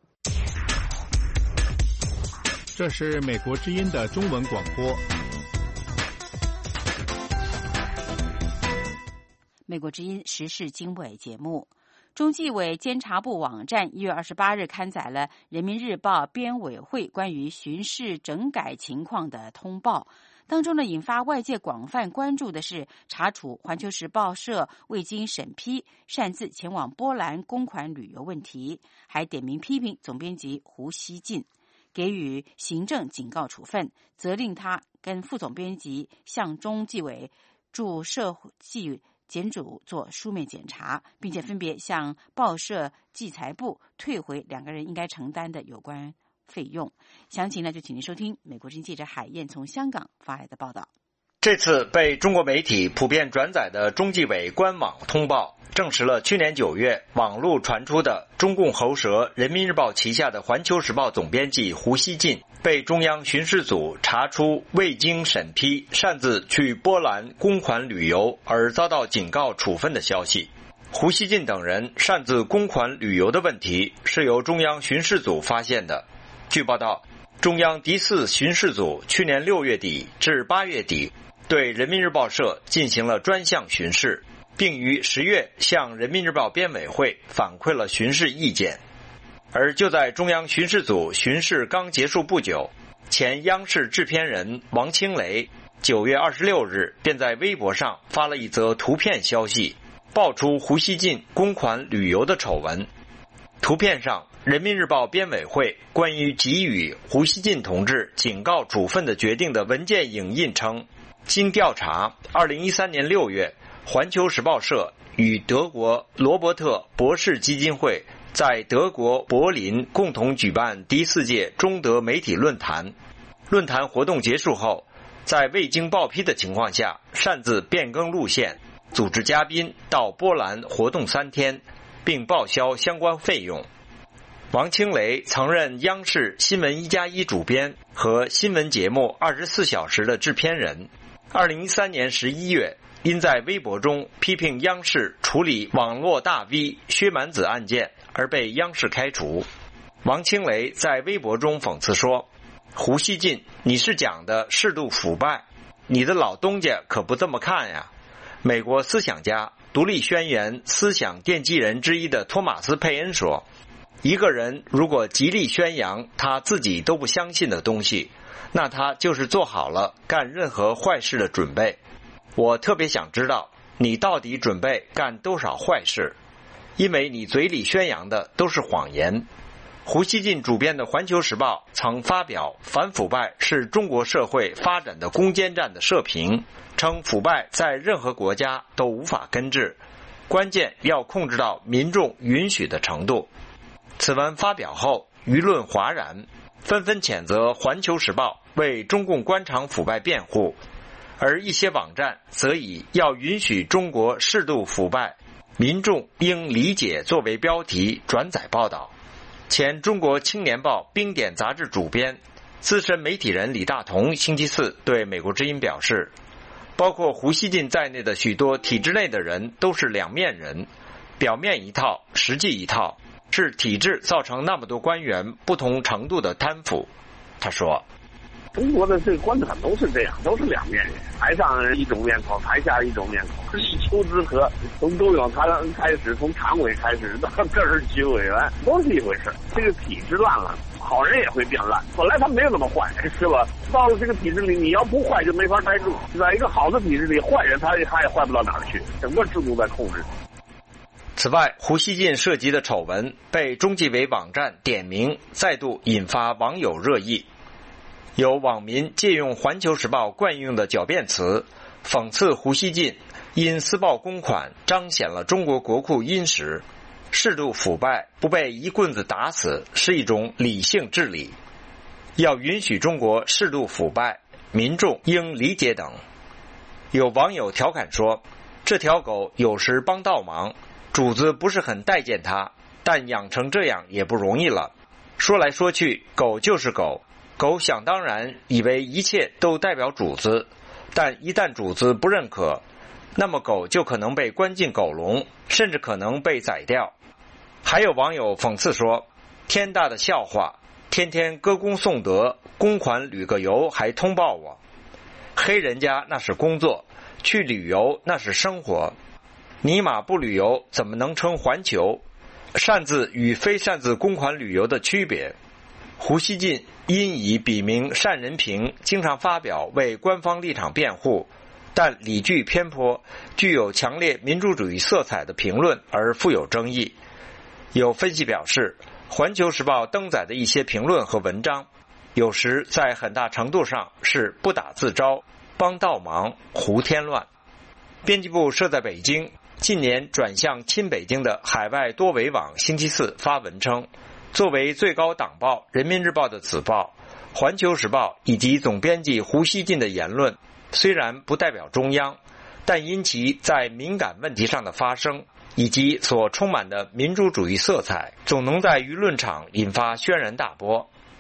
这是美国之音的中文广播。 美国之音时事经纬节目，中纪委监察部网站一月二十八日刊载了人民日报编委会关于巡视整改情况的通报。当中呢，引发外界广泛关注的是查处环球时报社未经审批擅自前往波兰公款旅游问题，还点名批评总编辑胡锡进，给予行政警告处分，责令他跟副总编辑向中纪委驻社纪检组做书面检查，并且分别向报社纪财部退回两个人应该承担的有关费用。详情呢，就请您收听美国之音记者海燕从香港发来的报道。 这次被中国媒体普遍转载的中纪委官网通报，证实了去年九月网络传出的中共喉舌人民日报旗下的环球时报总编辑胡锡进被中央巡视组查出未经审批擅自去波兰公款旅游而遭到警告处分的消息。胡锡进等人擅自公款旅游的问题是由中央巡视组发现的。据报道， 中央第四巡视组去年六月底至八月底对人民日报社进行了专项巡视，并于十月向人民日报编委会反馈了巡视意见。而就在中央巡视组巡视刚结束不久，前央视制片人王清雷九月二十六日便在微博上发了一则图片消息，爆出胡锡进公款旅游的丑闻。图片上，人民日报编委会关于给予胡锡进同志警告处分的决定的文件影印称，经调查，二零一三年六月，环球时报社与德国罗伯特博士基金会在德国柏林共同举办第四届中德媒体论坛。论坛活动结束后，在未经报批的情况下，擅自变更路线，组织嘉宾到波兰活动三天，并报销相关费用。王清雷曾任央视新闻一加一主编和新闻节目二十四小时的制片人。二零一三年十一月，因在微博中批评央视处理网络大 V 薛蛮子案件而被央视开除。王清雷在微博中讽刺说，胡锡进，你是讲的适度腐败，你的老东家可不这么看呀。美国思想家、独立宣言思想奠基人之一的托马斯·佩恩说，一个人如果极力宣扬他自己都不相信的东西，那他就是做好了干任何坏事的准备。我特别想知道你到底准备干多少坏事，因为你嘴里宣扬的都是谎言。胡锡进主编的《环球时报》曾发表反腐败是中国社会发展的攻坚战的社评，称腐败在任何国家都无法根治，关键要控制到民众允许的程度。此文发表后，舆论哗然，纷纷谴责《环球时报》为中共官场腐败辩护，而一些网站则以要允许中国适度腐败，民众应理解作为标题转载报道。前中国青年报冰点杂志主编、资深媒体人李大同星期四对美国之音表示，包括胡锡进在内的许多体制内的人都是两面人，表面一套，实际一套，是体制造成那么多官员不同程度的贪腐。他说， 中国的这个官场都是这样，都是两面人，台上一种面孔，台下一种面孔，一丘之貉。从周永康开始，从常委开始到这儿区委员，都是一回事。这个体制烂了，好人也会变烂。本来他没有那么坏，是吧？到了这个体制里，你要不坏就没法待住。在一个好的体制里，坏人他他也坏不到哪儿去，整个制度在控制。 此外，胡锡进涉及的丑闻被中纪委网站点名，再度引发网友热议。有网民借用《环球时报》惯用的狡辩词，讽刺胡锡进因私报公款彰显了中国国库殷实，适度腐败不被一棍子打死是一种理性治理，要允许中国适度腐败，民众应理解等。有网友调侃说，这条狗有时帮倒忙，主子不是很待见它，但养成这样也不容易了。说来说去，狗就是狗，狗想当然以为一切都代表主子，但一旦主子不认可，那么狗就可能被关进狗笼，甚至可能被宰掉。还有网友讽刺说，天大的笑话，天天歌功颂德，公款旅个游还通报我。黑人家那是工作，去旅游那是生活，尼玛不旅游怎么能称环球？擅自与非擅自公款旅游的区别。胡锡进因以笔名单仁平经常发表为官方立场辩护，但理据偏颇，具有强烈民主主义色彩的评论而富有争议。有分析表示，《环球时报》登载的一些评论和文章，有时在很大程度上是不打自招，帮倒忙，胡添乱。编辑部设在北京，近年转向亲北京的海外多维网星期四发文称，作为最高党报《人民日报》的子报，《环球时报》以及总编辑胡锡进的言论虽然不代表中央，但因其在敏感问题上的发声以及所充满的民主主义色彩，总能在舆论场引发轩然大波。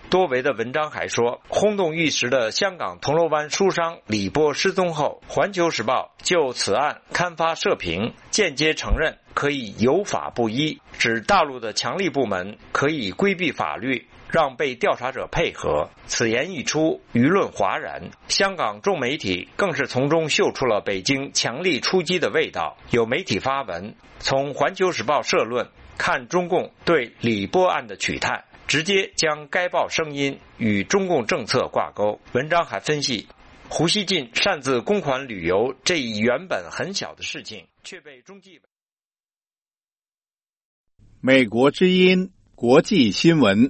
多维的文章还说，轰动一时的香港铜锣湾书商李波失踪后，《环球时报》就此案刊发社评，间接承认可以有法不依，指大陆的强力部门可以规避法律，让被调查者配合。此言一出，舆论哗然，香港众媒体更是从中嗅出了北京强力出击的味道。有媒体发文，从《环球时报》社论看中共对李波案的取态，直接将该报声音与中共政策挂钩。文章还分析，胡锡进擅自公款旅游这一原本很小的事情，却被中纪委。 美国之音国际新闻。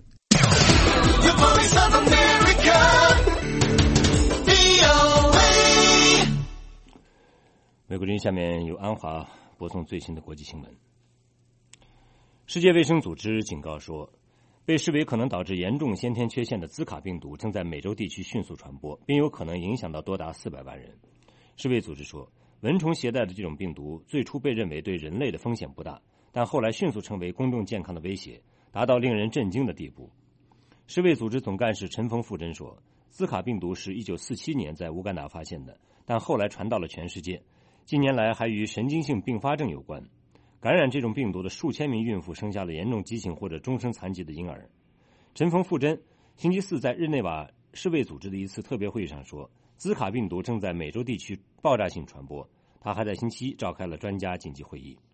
美国之音下面由安华播送最新的国际新闻。世界卫生组织警告说，被视为可能导致严重先天缺陷的兹卡病毒正在美洲地区迅速传播，并有可能影响到多达四百万人。世卫组织说，蚊虫携带的这种病毒最初被认为对人类的风险不大，但后来迅速成为公众健康的威胁，达到令人震惊的地步。世卫组织总干事陈冯富珍说，兹卡病毒是一九四七年在乌干达发现的，但后来传到了全世界，近年来还与神经性并发症有关。感染这种病毒的数千名孕妇生下了严重畸形或者终生残疾的婴儿。陈冯富珍星期四在日内瓦世卫组织的一次特别会议上说，兹卡病毒正在美洲地区爆炸性传播。他还在星期一召开了专家紧急会议。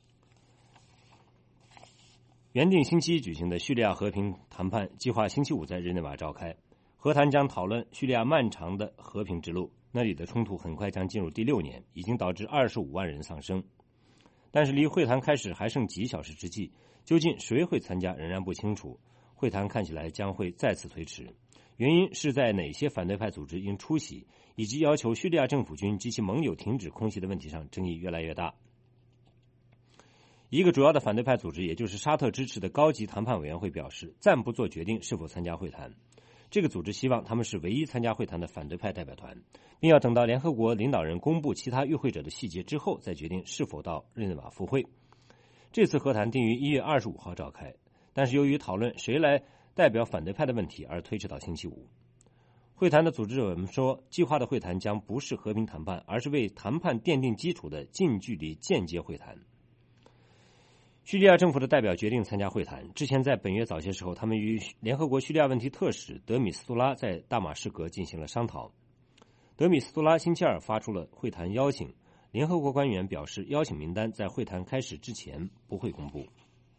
原定星期一举行的叙利亚和平谈判计划星期五在日内瓦召开，和谈将讨论叙利亚漫长的和平之路，那里的冲突很快将进入第六年，已经导致二十五万人丧生。但是离会谈开始还剩几小时之际，究竟谁会参加仍然不清楚，会谈看起来将会再次推迟。原因是在哪些反对派组织应出席，以及要求叙利亚政府军及其盟友停止空袭的问题上争议越来越大。一个主要的反对派组织，也就是沙特支持的高级谈判委员会表示，暂不做决定是否参加会谈。这个组织希望他们是唯一参加会谈的反对派代表团，并要等到联合国领导人公布其他与会者的细节之后再决定是否到日内瓦赴会。这次和谈定于一月二十五号召开，但是由于讨论谁来代表反对派的问题而推迟到星期五。会谈的组织者们说，计划的会谈将不是和平谈判，而是为谈判奠定基础的近距离间接会谈。叙利亚政府的代表决定参加会谈。之前在本月早些时候，他们与联合国叙利亚问题特使德米斯图拉在大马士革进行了商讨。德米斯图拉星期二发出了会谈邀请，联合国官员表示，邀请名单在会谈开始之前不会公布。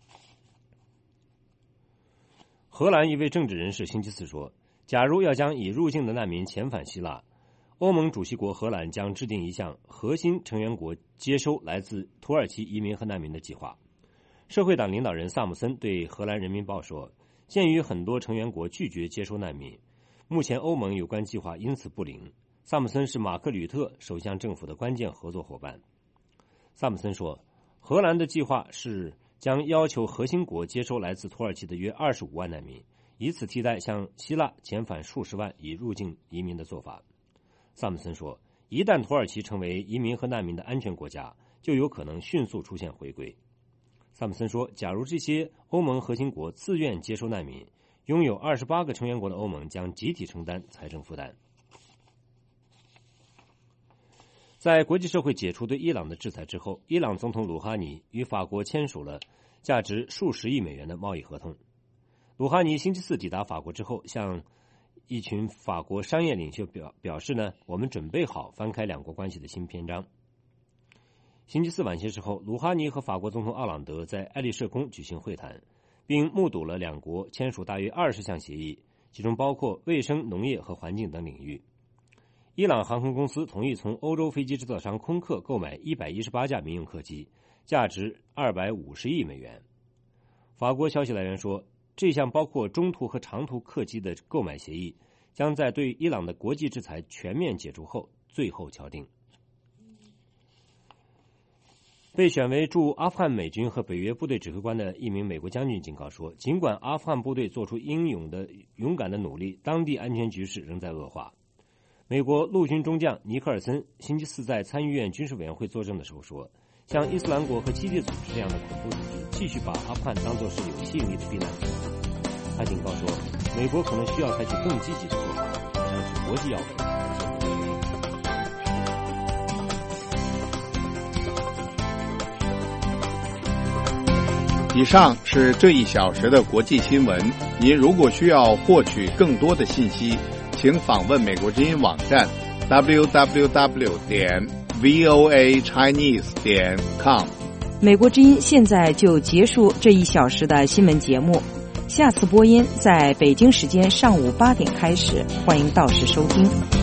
荷兰一位政治人士星期四说，假如要将已入境的难民遣返希腊，欧盟主席国荷兰将制定一项核心成员国接收来自土耳其移民和难民的计划。社会党领导人萨姆森对荷兰人民报说，鉴于很多成员国拒绝接收难民，目前欧盟有关计划因此不灵。萨姆森是马克吕特首相政府的关键合作伙伴。萨姆森说，荷兰的计划是将要求核心国接收来自土耳其的约二十五万难民，以此替代向希腊遣返数十万已入境移民的做法。萨姆森说，一旦土耳其成为移民和难民的安全国家，就有可能迅速出现回归。萨姆森说，假如这些欧盟核心国自愿接收难民，拥有二十八个成员国的欧盟将集体承担财政负担。在国际社会解除对伊朗的制裁之后，伊朗总统鲁哈尼与法国签署了价值数十亿美元的贸易合同。鲁哈尼星期四抵达法国之后，向一群法国商业领袖表表示呢，我们准备好翻开两国关系的新篇章。星期四晚些时候，鲁哈尼和法国总统奥朗德在爱丽舍宫举行会谈，并目睹了两国签署大约二十项协议，其中包括卫生、农业和环境等领域。伊朗航空公司同意从欧洲飞机制造商空客购买一百一十八架民用客机，价值二百五十亿美元。法国消息来源说，这项包括中途和长途客机的购买协议将在对伊朗的国际制裁全面解除后最后敲定。被选为驻阿富汗美军和北约部队指挥官的一名美国将军警告说，尽管阿富汗部队做出英勇的勇敢的努力，当地安全局势仍在恶化。美国陆军中将尼克尔森星期四在参议院军事委员会作证的时候说，像伊斯兰国和基地组织这样的恐怖组织继续把阿富汗当作是有吸引力的避难所。 他警告说，美国可能需要采取更积极的做法，以上是国际要闻。 以上是这一小时的国际新闻。您如果需要获取更多的信息，请访问美国之音网站 double-u double-u double-u 点 v o a chinese 点 com。 美国之音现在就结束这一小时的新闻节目，下次播音在北京时间上午八点开始，欢迎到时收听。